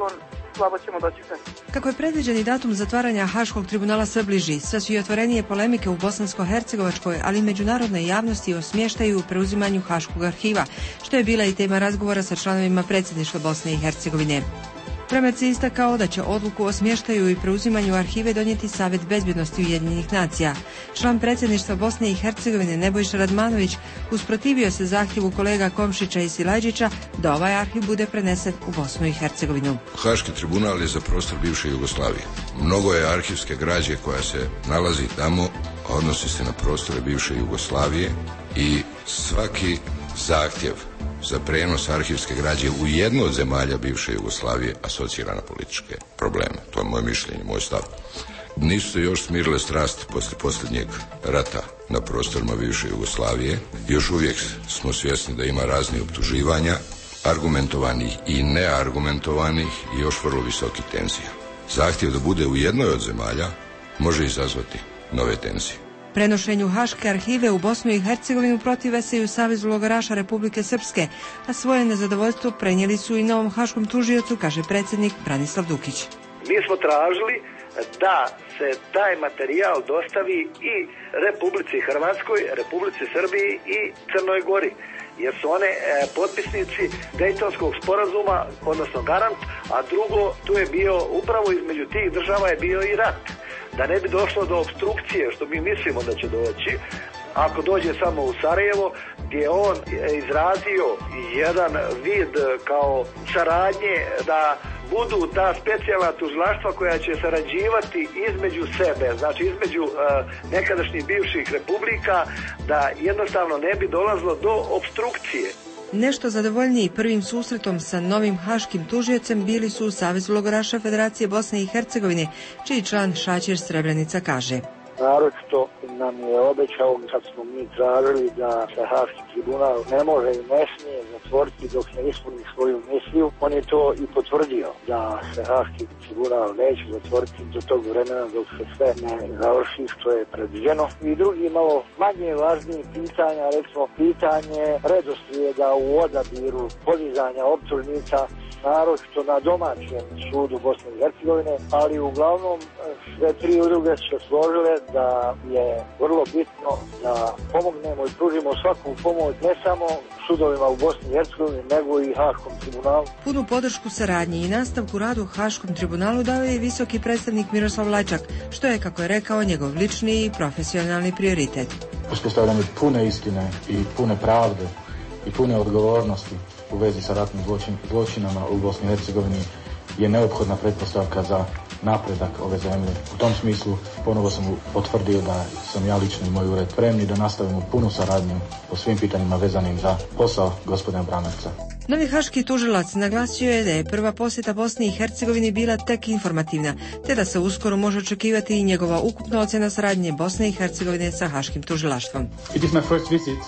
slabo ćemo dočekati. Kako je predviđeni datum zatvaranja Haškog tribunala sve bliži, sve su i otvorenije polemike u bosansko-hercegovačkoj, ali i međunarodnoj javnosti o smještaju i preuzimanju Haškog arhiva, što je bila i tema razgovora sa članovima predsjedništva Bosne i Hercegovine. Premec je istakao da će odluku o smještaju i preuzimanju arhive donijeti Savjet bezbjednosti Ujedinjenih nacija. Član predsjedništva Bosne i Hercegovine Nebojša Radmanović usprotivio se zahtjevu kolega Komšića i Silajđića da ovaj arhiv bude prenesen u Bosnu i Hercegovinu. Haški tribunal je za prostor bivše Jugoslavije. Mnogo je arhivske građe koja se nalazi tamo, a odnosi se na prostore bivše Jugoslavije i svaki zahtjev za prenos arhivske građe u jednu od zemalja bivše Jugoslavije asocira na političke probleme. To je moje mišljenje, moj stav. Nisu se još smirile strasti posle posljednjeg rata na prostorima bivše Jugoslavije. Još uvijek smo svjesni da ima raznih optuživanja, argumentovanih i neargumentovanih i još vrlo visokih tenzija. Zahtjev da bude u jednoj od zemalja može izazvati nove tenzije. Prenošenju Haške arhive u Bosnu i Hercegovinu protive se i u Savezu logoraša Republike Srpske, a svoje nezadovoljstvo prenijeli su i novom haškom tužiocu, kaže predsjednik Branislav Dukić. Mi smo tražili da se taj materijal dostavi i Republici Hrvatskoj, Republici Srbiji i Crnoj Gori, jer su one e, potpisnici Dejtonskog sporazuma, odnosno garant, a drugo, tu je bio, upravo između tih država je bio i rat. Da ne bi došlo do opstrukcije, što mi mislimo da će doći, ako dođe samo u Sarajevo, gdje on izrazio jedan vid kao saradnje da budu ta specijalna tužilaštva koja će sarađivati između sebe, znači između uh, nekadašnjih bivših republika, da jednostavno ne bi dolazilo do opstrukcije. Nešto zadovoljniji prvim susretom sa novim haškim tužiocem bili su u Savezu logoraša Federacije Bosne i Hercegovine, čiji član Šaćir Srebrenica kaže: Naročito nam je obećao, kad smo mi tražili da se Haški tribunal ne može i ne smije zatvoriti dok ne ispuni svoju misiju, on je to i potvrdio, da se Haški tribunal neće zatvoriti do tog vremena dok se sve ne završi što je predviđeno. I drugi malo manje važniji pitanja, recimo pitanje redoslijeda u odabiru podizanja optužnica, naročito na domaćem sudu Bosne i Hercegovine, ali uglavnom sve tri udruge se složile da je vrlo bitno da pomognemo i pružimo svaku pomoć ne samo sudovima u Bosni i Hercegovini, nego i Haškom tribunalu. Punu podršku saradnji i nastavku radu Haškom tribunalu dao je i visoki predstavnik Miroslav Lajčak, što je, kako je rekao, njegov lični i profesionalni prioritet. Uspostavljanje pune istine i pune pravde i pune odgovornosti u vezi sa ratnim zločin, zločinama u Bosni i Hercegovini je neophodna pretpostavka za napredak ove zemlje. U tom smislu ponovo sam potvrdio da sam ja lično i moj ured spremni da nastavimo punu saradnju po svim pitanjima vezanim za posao gospodina Bramerca. Novi haški tužilac naglasio je da je prva posjeta Bosni i Hercegovini bila tek informativna, te da se uskoro može očekivati i njegova ukupna ocjena saradnje Bosne i Hercegovine sa haškim tužilaštvom. It is my first visit.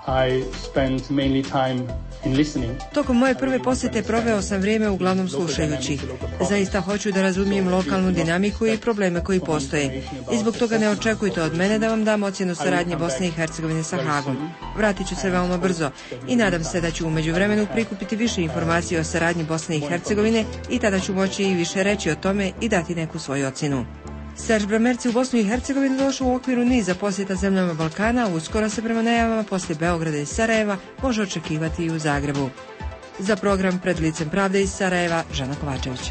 I spent mainly time in listening. Tokom moje prve posjete proveo sam vrijeme uglavnom slušajući. Zaista hoću da razumijem lokalnu dinamiku i probleme koji postoje. I zbog toga ne očekujte od mene da vam dam ocjenu saradnje Bosne i Hercegovine sa Hagom. Vratit ću se veoma brzo i nadam se da ću u međuvremenu prikupiti više informacija o saradnji Bosne i Hercegovine i tada ću moći i više reći o tome i dati neku svoju ocjenu. Serž Bramerci u Bosnu i Hercegovinu došao u okviru niza posjeta zemljama Balkana, a uskoro se prema najavama poslije Beograda i Sarajeva može očekivati i u Zagrebu. Za program Pred licem pravde iz Sarajeva, Žana Kovačević.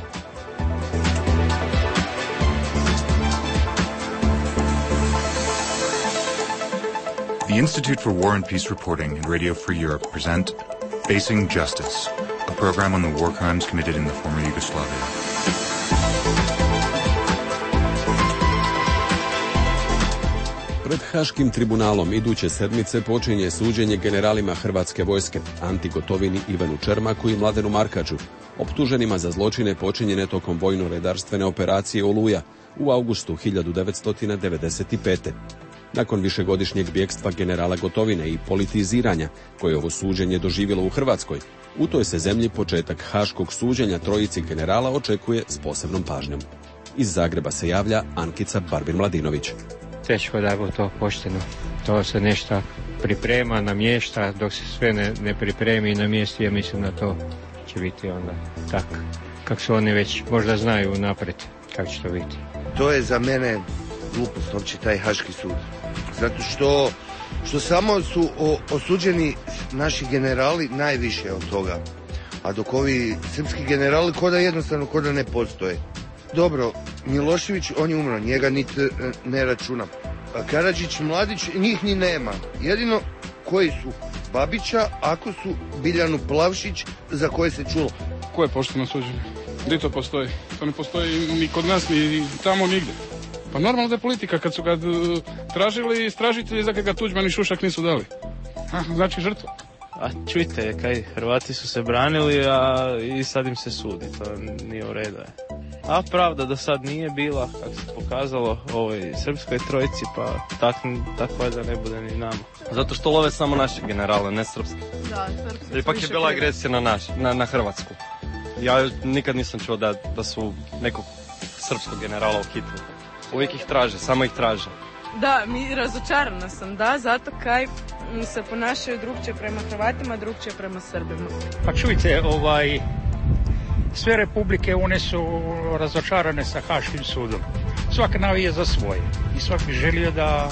The Institute for War and Peace Reporting and Radio Free Europe present Facing Justice, a program on the war crimes committed in the former Yugoslavia. Pred Haškim tribunalom iduće sedmice počinje suđenje generalima Hrvatske vojske Anti Gotovini, Ivanu Čermaku i Mladenu Markaču, optuženima za zločine počinjene tokom vojno-redarstvene operacije Oluja u avgustu hiljadu devetsto devedeset pete. Nakon višegodišnjeg bjegstva generala Gotovine i politiziranja koje ovo suđenje doživjelo u Hrvatskoj, u toj se zemlji početak haškog suđenja trojici generala očekuje s posebnom pažnjom. Iz Zagreba se javlja Ankica Barbin-Mladinović. Teško da je to pošteno. To se nešto priprema, namješta, dok se sve ne, ne pripremi i namjesti, ja mislim da to će biti onda tak. kako su oni već možda znaju naprijed kako će to biti. To je za mene glupost, uopće taj Haški sud. Zato što, što samo su o, osuđeni naši generali najviše od toga. A dok ovi srpski generali koda jednostavno koda ne postoje. Dobro, Milošević, on je umro, njega niti ne računam. A Karadžić, Mladić, njih ni nema. Jedino koji su Babića, ako su Biljanu Plavšić, za koje se čulo. Ko je pošteno suđenje? Gdje to postoji? To ne postoji ni kod nas, ni tamo, nigdje. Pa normalno da je politika, kad su ga tražili istražitelji, za ga Tuđman i Šušak nisu dali. A, znači žrtva. A čujte, kaj, Hrvati su se branili, a i sad im se sudi, to nije u redu. A pravda do sad nije bila, kako se pokazalo, ovoj srpskoj trojici, pa tak, tako da ne bude ni nama. Zato što love samo naši generale, ne srpski. Da, srpski. Ipak je bila agresija na, naš, na, na Hrvatsku. Ja nikad nisam čuo da, da su nekog srpskog generala uhitili. Uvijek ih traže, samo ih traže. Da, mi razočarana sam, da, zato kaj se ponašaju drugčije prema Hrvatima, drugčije prema Srbima. Pa čujte, ovaj, sve republike one su razočarane sa Haškim sudom. Svak navije za svoje i svak bi želio da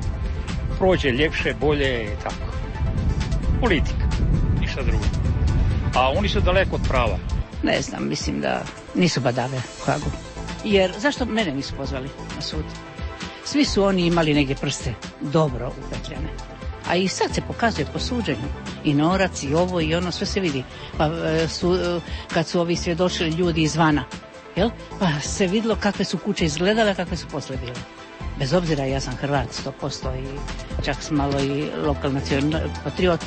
prođe ljepše, bolje i tako. Politika, ništa drugo. A oni su daleko od prava. Ne znam, mislim da nisu badave u Hagu. Jer zašto mene nisu pozvali na sud? Svi su oni imali negdje prste dobro upetljane. A i sad se pokazuje po suđenju. I Norac, i ovo, i ono, sve se vidi. Pa su, kad su ovi svjedočili ljudi izvana, jel? Pa se vidjelo kakve su kuće izgledale, kakve su posle bile. Bez obzira, ja sam Hrvat, sto posto i čak sam malo i lokalni patriot,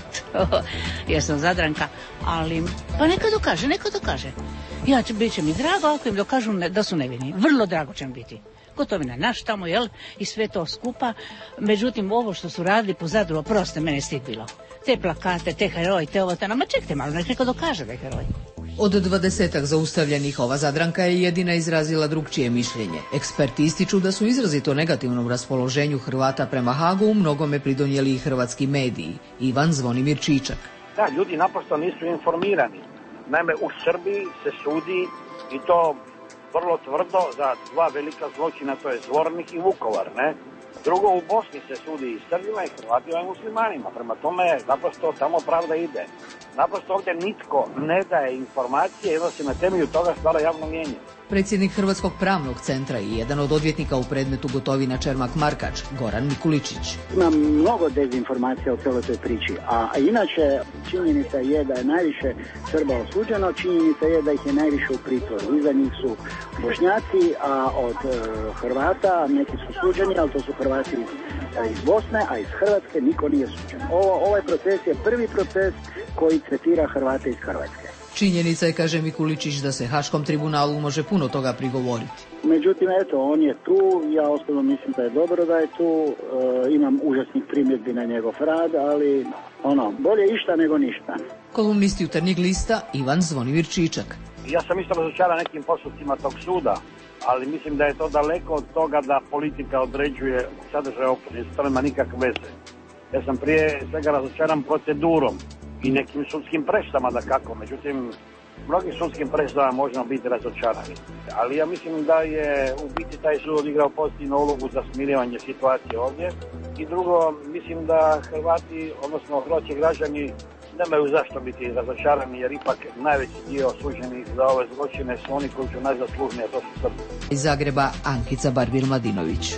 jer sam Zadranka, ali pa neka dokaže, neka dokaže. Ja će, bit će mi drago ako im dokažu ne, da su nevini. Vrlo drago će mi biti. Gotovina naš tamo, jel? I sve to skupa. Međutim, ovo što su radili po Zadru, oproste, mene stid bilo. Te plakate, te heroji, te ovo, te nama, čekajte malo, nek neko dokaže da je heroj. Od dvadesetak zaustavljenih ova Zadranka je jedina izrazila drugčije mišljenje. Eksperti ističu da su izrazito negativnom raspoloženju Hrvata prema Hagu u mnogome pridonijeli i hrvatski mediji. Ivan Zvonimir Čičak. Da, ljudi naprosto nisu informirani. Naime, u Srbiji se sudi i to vrlo tvrdo za dva velika zločina, to je Zvornik i Vukovar, ne? Drugo, u Bosni se sudi i Srbima i Hrvatima i muslimanima. Prema tome, naprosto tamo pravda ide. Naprosto ovdje nitko ne daje informacije, jedno se na temelju toga stvara javno mnijenje. Predsjednik Hrvatskog pravnog centra i jedan od odvjetnika u predmetu Gotovina Čermak Markač, Goran Mikuličić. Ima mnogo dezinformacija o cijeloj toj priči, a inače činjenica je da je najviše Srba osuđeno, činjenica je da ih je najviše u pritvoru. Iza njih su Bošnjaci, a od uh, Hrvata neki su suđeni, ali to su Hrvati iz, iz Bosne, a iz Hrvatske niko nije suđen. Ovo, ovaj proces je prvi proces koji tretira Hrvate iz Hrvatske. Činjenica je, kaže Mikuličić, da se Haškom tribunalu može puno toga prigovoriti. Međutim, eto, on je tu, ja osobno mislim da je dobro da je tu, e, imam užasnih primjedbi na njegov rad, ali ono, bolje išta nego ništa. Kolumnisti Jutarnjeg lista Ivan Zvonimir Čičak. Ja sam isto razočaran nekim postupcima tog suda, ali mislim da je to daleko od toga da politika određuje sadržaj optužnice, to nema nikakve veze. Ja sam prije svega razočaran procedurom i nekim sudskim presudama da kako, međutim, mnogim sudskim presudama možemo biti razočarani. Ali ja mislim da je u biti taj sud odigrao pozitivnu ulogu za smirivanje situacije ovdje. I drugo, mislim da Hrvati, odnosno hrvatski građani, nemaju zašto biti razočarani, jer ipak najveći dio osuđenih za ove zločine su oni koji su najzaslužniji, a to su Srbi. Iz Zagreba Ankica Barbir-Mladinović.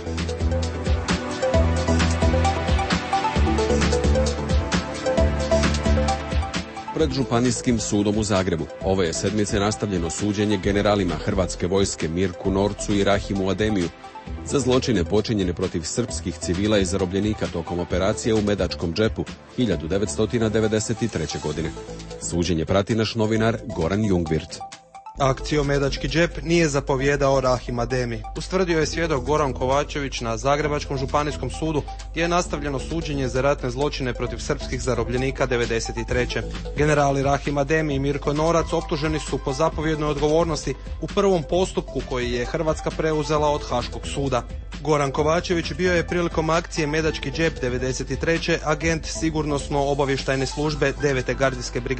Pred Županijskim sudom u Zagrebu ove je sedmice nastavljeno suđenje generalima Hrvatske vojske Mirku Norcu i Rahimu Ademiju za zločine počinjene protiv srpskih civila i zarobljenika tokom operacije u Medačkom džepu hiljadu devetsto devedeset treće. godine. Suđenje prati naš novinar Goran Jungvirt. Akciju Medački džep nije zapovjedao Rahim Ademi. Ustvrdio je svjedok Goran Kovačević na Zagrebačkom županijskom sudu gdje je nastavljeno suđenje za ratne zločine protiv srpskih zarobljenika devedeset treće. Generali Rahim Ademi i Mirko Norac optuženi su po zapovjednoj odgovornosti u prvom postupku koji je Hrvatska preuzela od Haškog suda. Goran Kovačević bio je prilikom akcije Medački džep devedeset treće agent sigurnosno-obavještajne službe devete gardijske brigade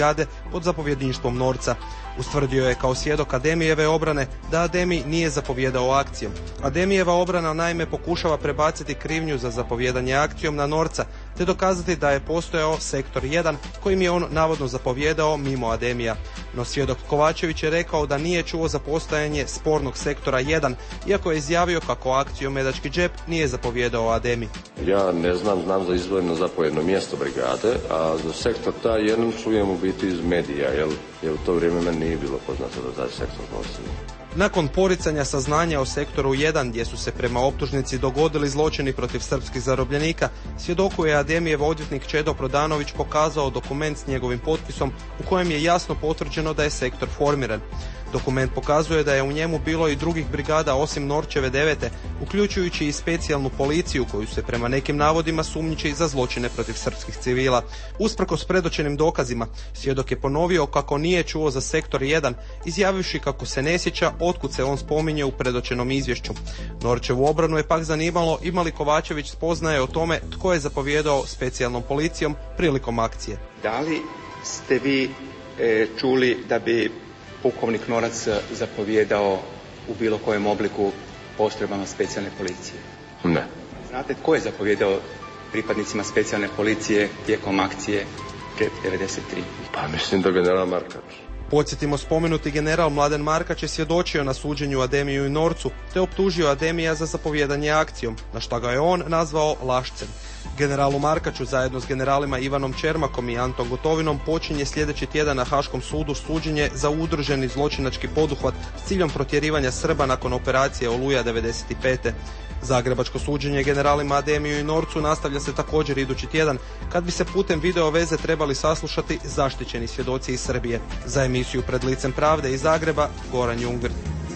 pod zapovjedništvom Norca. Ustvrdio je kao svjedok Ademijeve obrane da Ademi nije zapovjedao akcijom. Ademijeva obrana naime pokušava prebaciti krivnju za zapovjedanje akcijom na Norca, te dokazati da je postojao sektor jedan kojim je on navodno zapovjedao mimo Ademija. No svjedok Kovačević je rekao da nije čuo za postojanje spornog sektora jedan, iako je izjavio kako akcijom Medački džep nije zapovjedao Ademi. Ja ne znam, znam za izdvojeno zapovjedno mjesto brigade, a za sektor taj jedan čujem u biti iz medija, jer, jer u to vrijeme meni nije bilo poznato da taj sektor postoji. Nakon poricanja saznanja o sektoru jedan, gdje su se prema optužnici dogodili zločini protiv srpskih zarobljenika, svjedoku je Ademijev odvjetnik Čedo Prodanović pokazao dokument s njegovim potpisom u kojem je jasno potvrđeno da je sektor formiran. Dokument pokazuje da je u njemu bilo i drugih brigada osim Norčeve devete, uključujući i specijalnu policiju koju se prema nekim navodima sumnjiči za zločine protiv srpskih civila. Usprkos predočenim dokazima, svjedok je ponovio kako nije čuo za sektor jedan, izjavivši kako se ne sjeća otkud se on spominje u predočenom izvješću. Norčevu obranu je pak zanimalo ima li Kovačević spoznaje o tome tko je zapovjedao specijalnom policijom prilikom akcije. Da li ste vi e, čuli da bi pukovnik Norac zapovjedao u bilo kojem obliku postrojbama specijalne policije? Ne. Znate tko je zapovjedao pripadnicima specijalne policije tijekom akcije Džep devedeset tri? Pa mislim da general Markač. Podsjetimo, spomenuti general Mladen Markač je svjedočio na suđenju Ademiju i Norcu, te optužio Ademija za zapovjedanje akcijom, na šta ga je on nazvao lašcem. Generalu Markaču zajedno s generalima Ivanom Čermakom i Antom Gotovinom počinje sljedeći tjedan na Haškom sudu suđenje za udruženi zločinački poduhvat s ciljom protjerivanja Srba nakon operacije Oluja devedeset pete. Zagrebačko suđenje generalima Ademiju i Norcu nastavlja se također idući tjedan, kad bi se putem video veze trebali saslušati zaštićeni svjedoci iz Srbije. Za emisiju Pred licem pravde iz Zagreba, Goran Jungvir.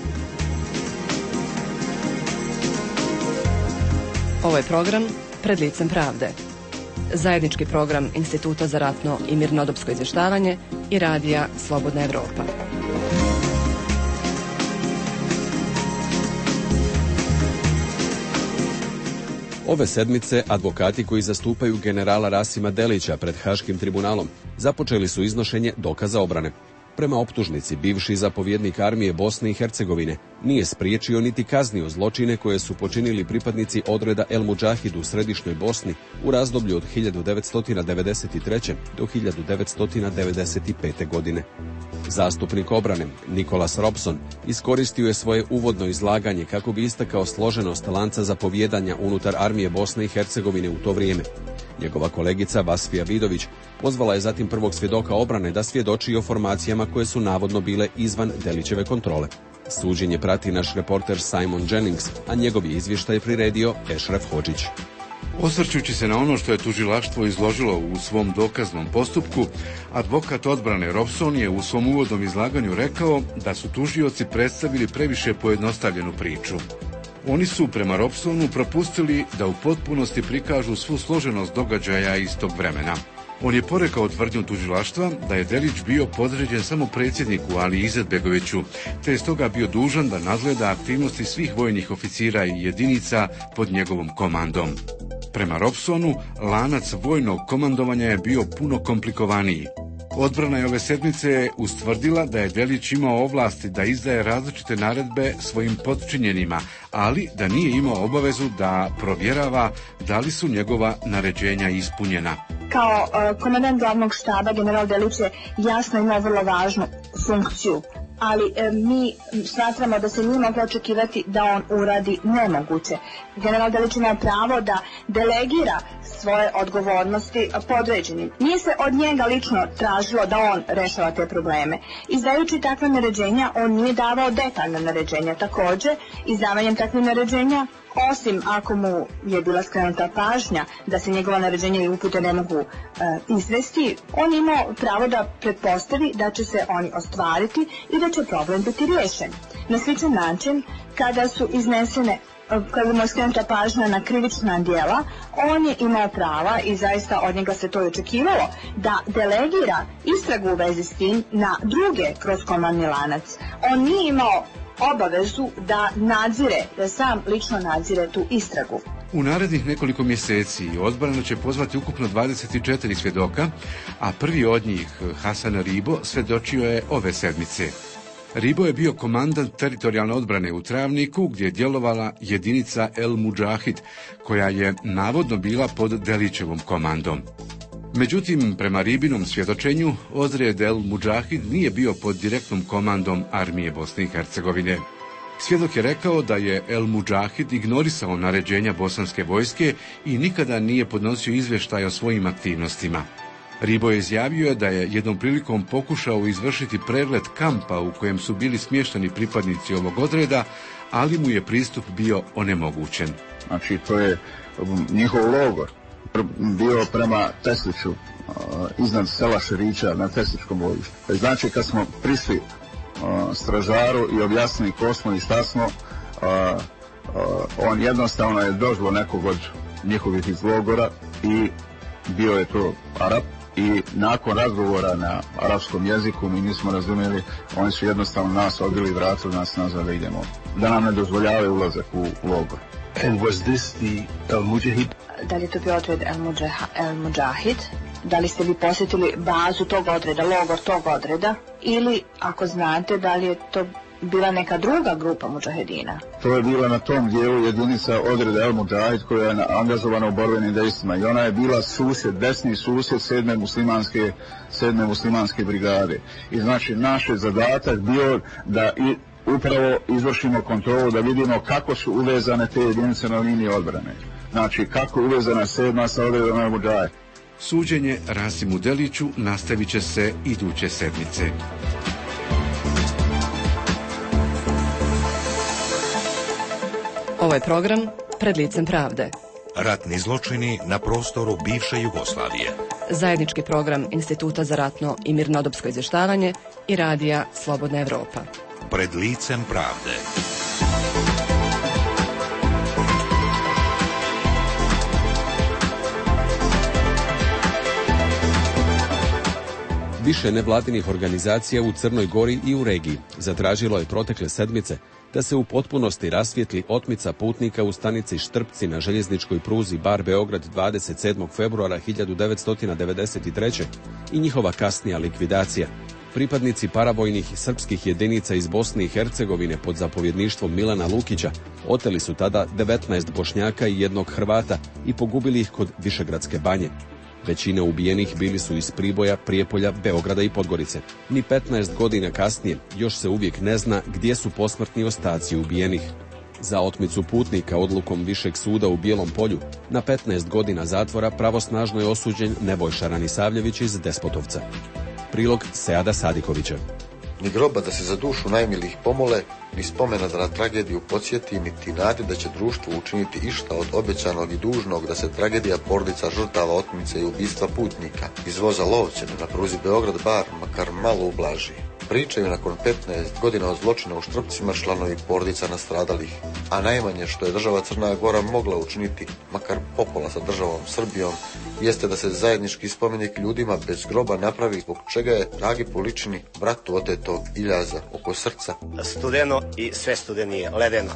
Ovo je program Pred licem pravde. Zajednički program Instituta za ratno i mirnodopsko izvještavanje i radija Slobodna Evropa. Ove sedmice advokati koji zastupaju generala Rasima Delića pred Haškim tribunalom započeli su iznošenje dokaza obrane. Prema optužnici, bivši zapovjednik armije Bosne i Hercegovine nije spriječio niti kaznio zločine koje su počinili pripadnici odreda El Mudžahid u središnjoj Bosni u razdoblju od hiljadu devetsto devedeset treće. do hiljadu devetsto devedeset pete. godine. Zastupnik obrane Nikolas Robson iskoristio je svoje uvodno izlaganje kako bi istakao složenost lanca zapovjedanja unutar armije Bosne i Hercegovine u to vrijeme. Njegova kolegica Vasfija Vidović pozvala je zatim prvog svjedoka obrane da svjedoči o formacijama koje su navodno bile izvan Delićeve kontrole. Suđenje prati naš reporter Simon Jennings, a njegov je izvještaj priredio Ešref Hodžić. Osvrćući se na ono što je tužilaštvo izložilo u svom dokaznom postupku, advokat odbrane Robson je u svom uvodnom izlaganju rekao da su tužioci predstavili previše pojednostavljenu priču. Oni su prema Robsonu propustili da u potpunosti prikažu svu složenost događaja iz tog vremena. On je porekao tvrdnju tužilaštva da je Delić bio podređen samo predsjedniku Ali Izetbegoviću, te je stoga bio dužan da nadgleda aktivnosti svih vojnih oficira i jedinica pod njegovom komandom. Prema Robsonu, lanac vojnog komandovanja je bio puno komplikovaniji. Odbrana je ove sedmice ustvrdila da je Delić imao ovlasti da izdaje različite naredbe svojim podčinjenima, ali da nije imao obavezu da provjerava da li su njegova naređenja ispunjena. Kao uh, komandant glavnog štaba general Delić je jasno imao vrlo važnu funkciju, ali e, mi smatramo da se nije moglo očekivati da on uradi nemoguće. General Delić ima pravo da delegira svoje odgovornosti podređenim. Nije se od njega lično tražilo da on rešava te probleme. Izdajući takve naređenja, on nije davao detaljna naređenja. Također, izdavanjem takvih naređenja, osim ako mu je bila skrenuta pažnja da se njegova naređenja i upute ne mogu e, izvesti, on je imao pravo da pretpostavi da će se oni ostvariti i da će problem biti riješen. Na sličan način, kada su iznesene kada mu je skrenuta pažnja na krivična djela, on je imao prava i zaista od njega se to i očekivalo da delegira istragu u vezi s tim na druge kroz komandni lanac. On nije imao obavezu da nadzire, da sam lično nadzire tu istragu. U narednih nekoliko mjeseci odbrana će pozvati ukupno dvadeset četiri svjedoka, a prvi od njih, Hasan Ribo, svjedočio je ove sedmice. Ribo je bio komandant teritorijalne odbrane u Travniku, gdje je djelovala jedinica El Mudžahid, koja je navodno bila pod Delićevom komandom. Međutim, prema Ribinom svjedočenju, odred El Mudžahid nije bio pod direktnom komandom armije Bosne i Hercegovine. Svjedok je rekao da je El Mudžahid ignorisao naređenja bosanske vojske i nikada nije podnosio izvještaj o svojim aktivnostima. Ribo je izjavio da je jednom prilikom pokušao izvršiti pregled kampa u kojem su bili smješteni pripadnici ovog odreda, ali mu je pristup bio onemogućen. Znači, to je njihov logor bio prema Tesliću, iznad sela Šerića na Tesličkom bojištu. Znači, kad smo prišli stražaru i objasnili ko smo i šta smo, on jednostavno je došlo nekog od njihovih iz logora i bio je to Arap. I nakon razgovora na arapskom jeziku mi nismo razumjeli, oni su jednostavno nas odbili i vratili nas nazad da idemo, da nam ne dozvoljavaju ulazak u logor. And was this the El Mudžahid? Da li je to bio odred El Mudžahid? Da li ste vi posjetili bazu tog odreda, logor tog odreda? Ili, ako znate, da li je to bila neka druga grupa mudžahedina? To je bila na tom dijelu jedinica odreda El Mudžahid koja je angažovana u borbenim dejstvima i ona je bila susjed, desni susjed sedme muslimanske, sedme muslimanske brigade. I znači naš je zadatak bio da i upravo izvršimo kontrolu, da vidimo kako su uvezane te jedinice na liniji odbrane. Znači kako je uvezana sedma sa odredom El Mudžahid. Suđenje Rasimu Deliću nastavit će se iduće sedmice. Ovo je program Pred licem pravde. Ratni zločini na prostoru bivše Jugoslavije. Zajednički program Instituta za ratno i mirnodopsko izvještavanje i radija Slobodna Evropa. Pred licem pravde. Više nevladinih organizacija u Crnoj Gori i u regiji zatražilo je protekle sedmice da se u potpunosti rasvijetli otmica putnika u stanici Štrpci na željezničkoj pruzi Bar-Beograd dvadeset sedmog februara hiljadu devetsto devedeset treće i njihova kasnija likvidacija. Pripadnici paravojnih i srpskih jedinica iz Bosne i Hercegovine pod zapovjedništvom Milana Lukića oteli su tada devetnaest Bošnjaka i jednog Hrvata i pogubili ih kod Višegradske banje. Većina ubijenih bili su iz Priboja, Prijepolja, Beograda i Podgorice. Ni petnaest godina kasnije još se uvijek ne zna gdje su posmrtni ostaci ubijenih. Za otmicu putnika odlukom Višeg suda u Bijelom Polju na petnaest godina zatvora pravosnažno je osuđen Nebojša Ranisavljević iz Despotovca. Prilog Seada Sadikovića. Ni groba da se za dušu najmilijih pomole, ni spomena da na tragediju podsjeti, niti nade da će društvo učiniti išta od obećanog i dužnog da se tragedija porodica žrtava otmice i ubistva putnika iz voza Lovćen na pruzi Beograd-Bar makar malo ublaži. Pričaju nakon petnaest godina od zločina u Štrpcima članovi porodica nastradalih, a najmanje što je država Crna Gora mogla učiniti, makar popola sa državom Srbijom, jeste da se zajednički spomenik ljudima bez groba napravi, zbog čega je dragi Poličini, bratu otetog Iljaza, oko srca. Studeno i sve studenije, ledeno.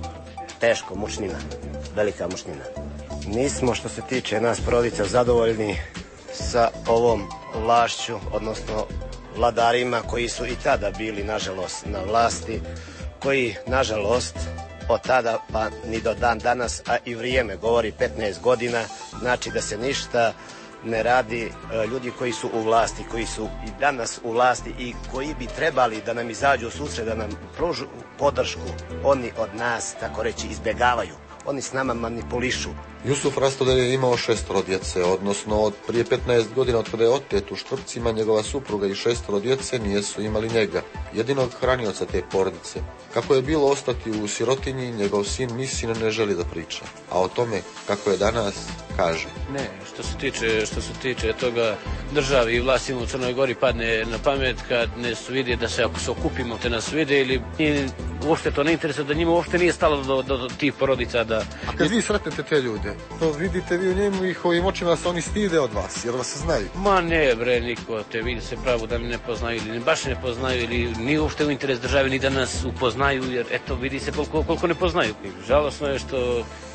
Teško, mučnina, velika mučnina. Nismo što se tiče nas porodica zadovoljni sa ovom vlašću, odnosno vladarima koji su i tada bili, nažalost, na vlasti, koji, nažalost, od tada pa ni do dan danas, a i vrijeme govori petnaest godina, znači da se ništa ne radi. Ljudi koji su u vlasti, koji su i danas u vlasti i koji bi trebali da nam izađu u susret, da nam pružu podršku, oni od nas, tako reći, izbjegavaju. Oni s nama manipulišu. Jusuf Rastoder je imao šestoro djece, odnosno od prije petnaest godina od kada je otet u Štrpcima, njegova supruga i šestoro djece nijesu imali njega, jedinog hranioca te porodice. Kako je bilo ostati u sirotinji, njegov sin Misin ne želi da priča, a o tome kako je danas kaže. Ne, što se tiče, što se tiče toga, državi i vlastima u Crnoj Gori padne na pamet kad ne su vidi da se ako se okupimo te nas vide ili i uopšte to ne interesuje, da njima uopšte nije stalo do, do, do tih porodica da... A kad vi sretnete te ljude, to vidite vi u njemu i ovim očima da se oni stide od vas, jer vas znaju. Ma ne bre, niko te vidi se pravo da mi ne poznaju ili baš ne poznaju ili nije uopšte u interes države ni da nas upoznaju, jer eto vidi se koliko, koliko ne poznaju. Žalosno je što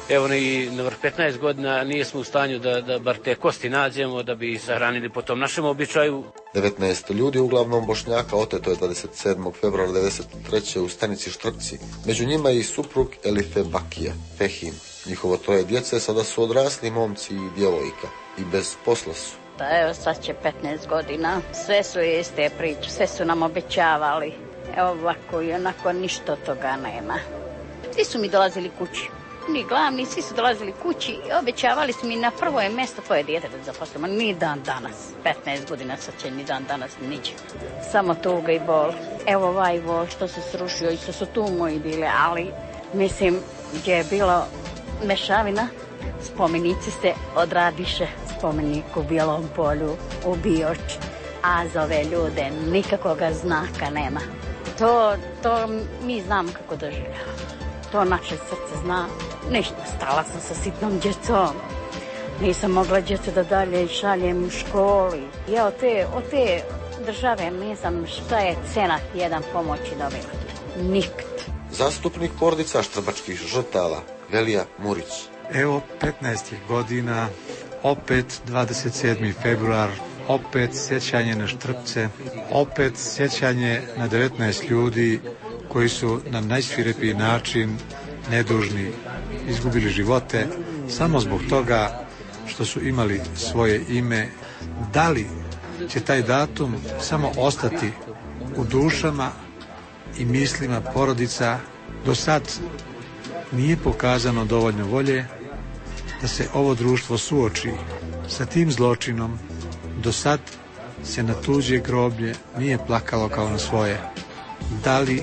Evo i na vrh petnaest godina nismo u stanju da, da bar te kosti nađemo, da bi ih sahranili po tom našem običaju. devetnaest ljudi, uglavnom Bošnjaka, oteto je dvadeset sedmog februara devedeset treće u stanici Štrpci. Među njima i suprug Elife Bakija, Fehim. Njihovo troje djece sada su odrasli momci i djevojka i bez posla su. Pa evo sad će petnaest godina, sve su iste priče, sve su nam obećavali. Evo ovako i onako ništa od toga nema. Svi su mi dolazili kući, ni glavni, svi su dolazili kući i obećavali su mi na prvo je mjesto tvoje dijete da zaposlimo, ni dan danas. petnaest godina sad će ni dan danas niđe. Samo tuga i bol. Evo ovaj vol što se srušio i što su tu moji bile, ali mislim gdje je bilo mešavina, spomenici se odradiše. Spomenik u Bijelom polju, u Bioči, a za ove ljude nikakvoga znaka nema. To, to mi znamo kako doživljamo. To naše srce zna. Ništa, stala sam sa sitnom djecom. Nisam mogla djece da dalje šaljem u školi. Ja od te, od te države nisam šta je cena jedan pomoći dobila. Nikt. Zastupnik porodica štrbačkih žrtava, Velija Murić. Evo petnaest godina, opet dvadeset sedmi februar, opet sjećanje na Štrpce, opet sjećanje na devetnaest ljudi koji su na najsvirepiji način, nedužni, izgubili živote samo zbog toga što su imali svoje ime. Da li će taj datum samo ostati u dušama i mislima porodica? Do sad nije pokazano dovoljno volje da se ovo društvo suoči sa tim zločinom. Do sad se na tuđe groblje nije plakalo kao na svoje. Da li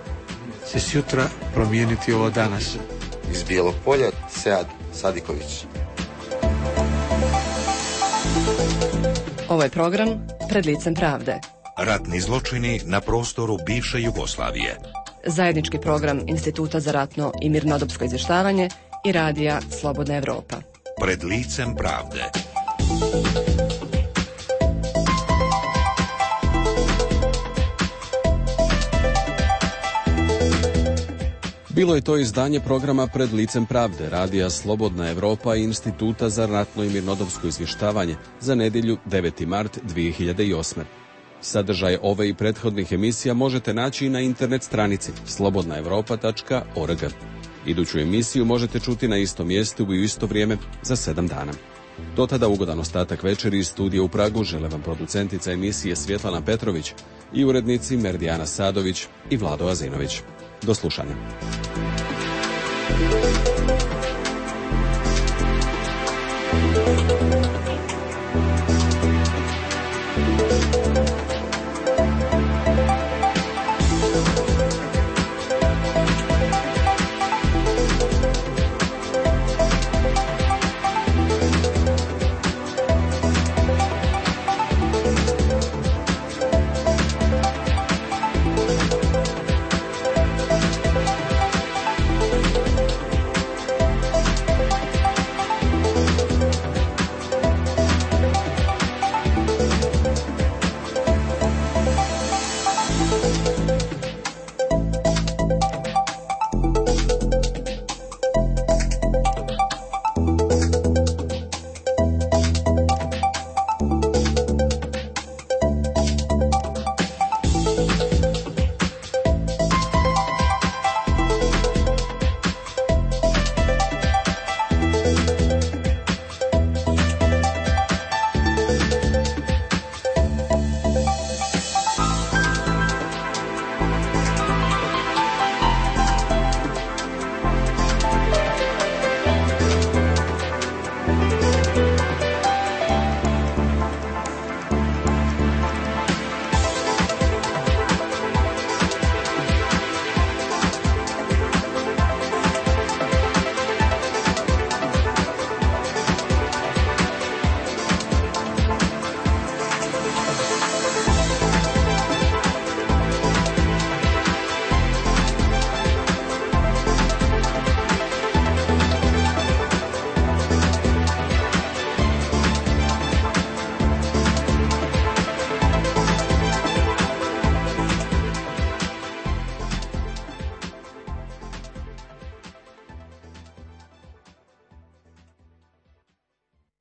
će sutra promijeniti ovo danas? Iz Bijelog polja, Sead Sadiković. Ovo je program Pred licem pravde. Ratni zločini na prostoru bivše Jugoslavije. Zajednički program Instituta za ratno i mirnodopsko izvještavanje i radija Slobodna Evropa. Pred licem pravde. Bilo je to izdanje programa Pred licem pravde, radija Slobodna Evropa i Instituta za ratno i mirnodopsko izvještavanje za nedjelju deveti mart dvije hiljade osme. Sadržaj ove i prethodnih emisija možete naći i na internet stranici slobodna evropa tačka org. Iduću emisiju možete čuti na istom mjestu i u isto vrijeme za sedam dana. Do tada ugodan ostatak večeri iz studija u Pragu žele vam producentica emisije Svjetlana Petrović i urednici Merdijana Sadović i Vlado Azinović. Do slušanja.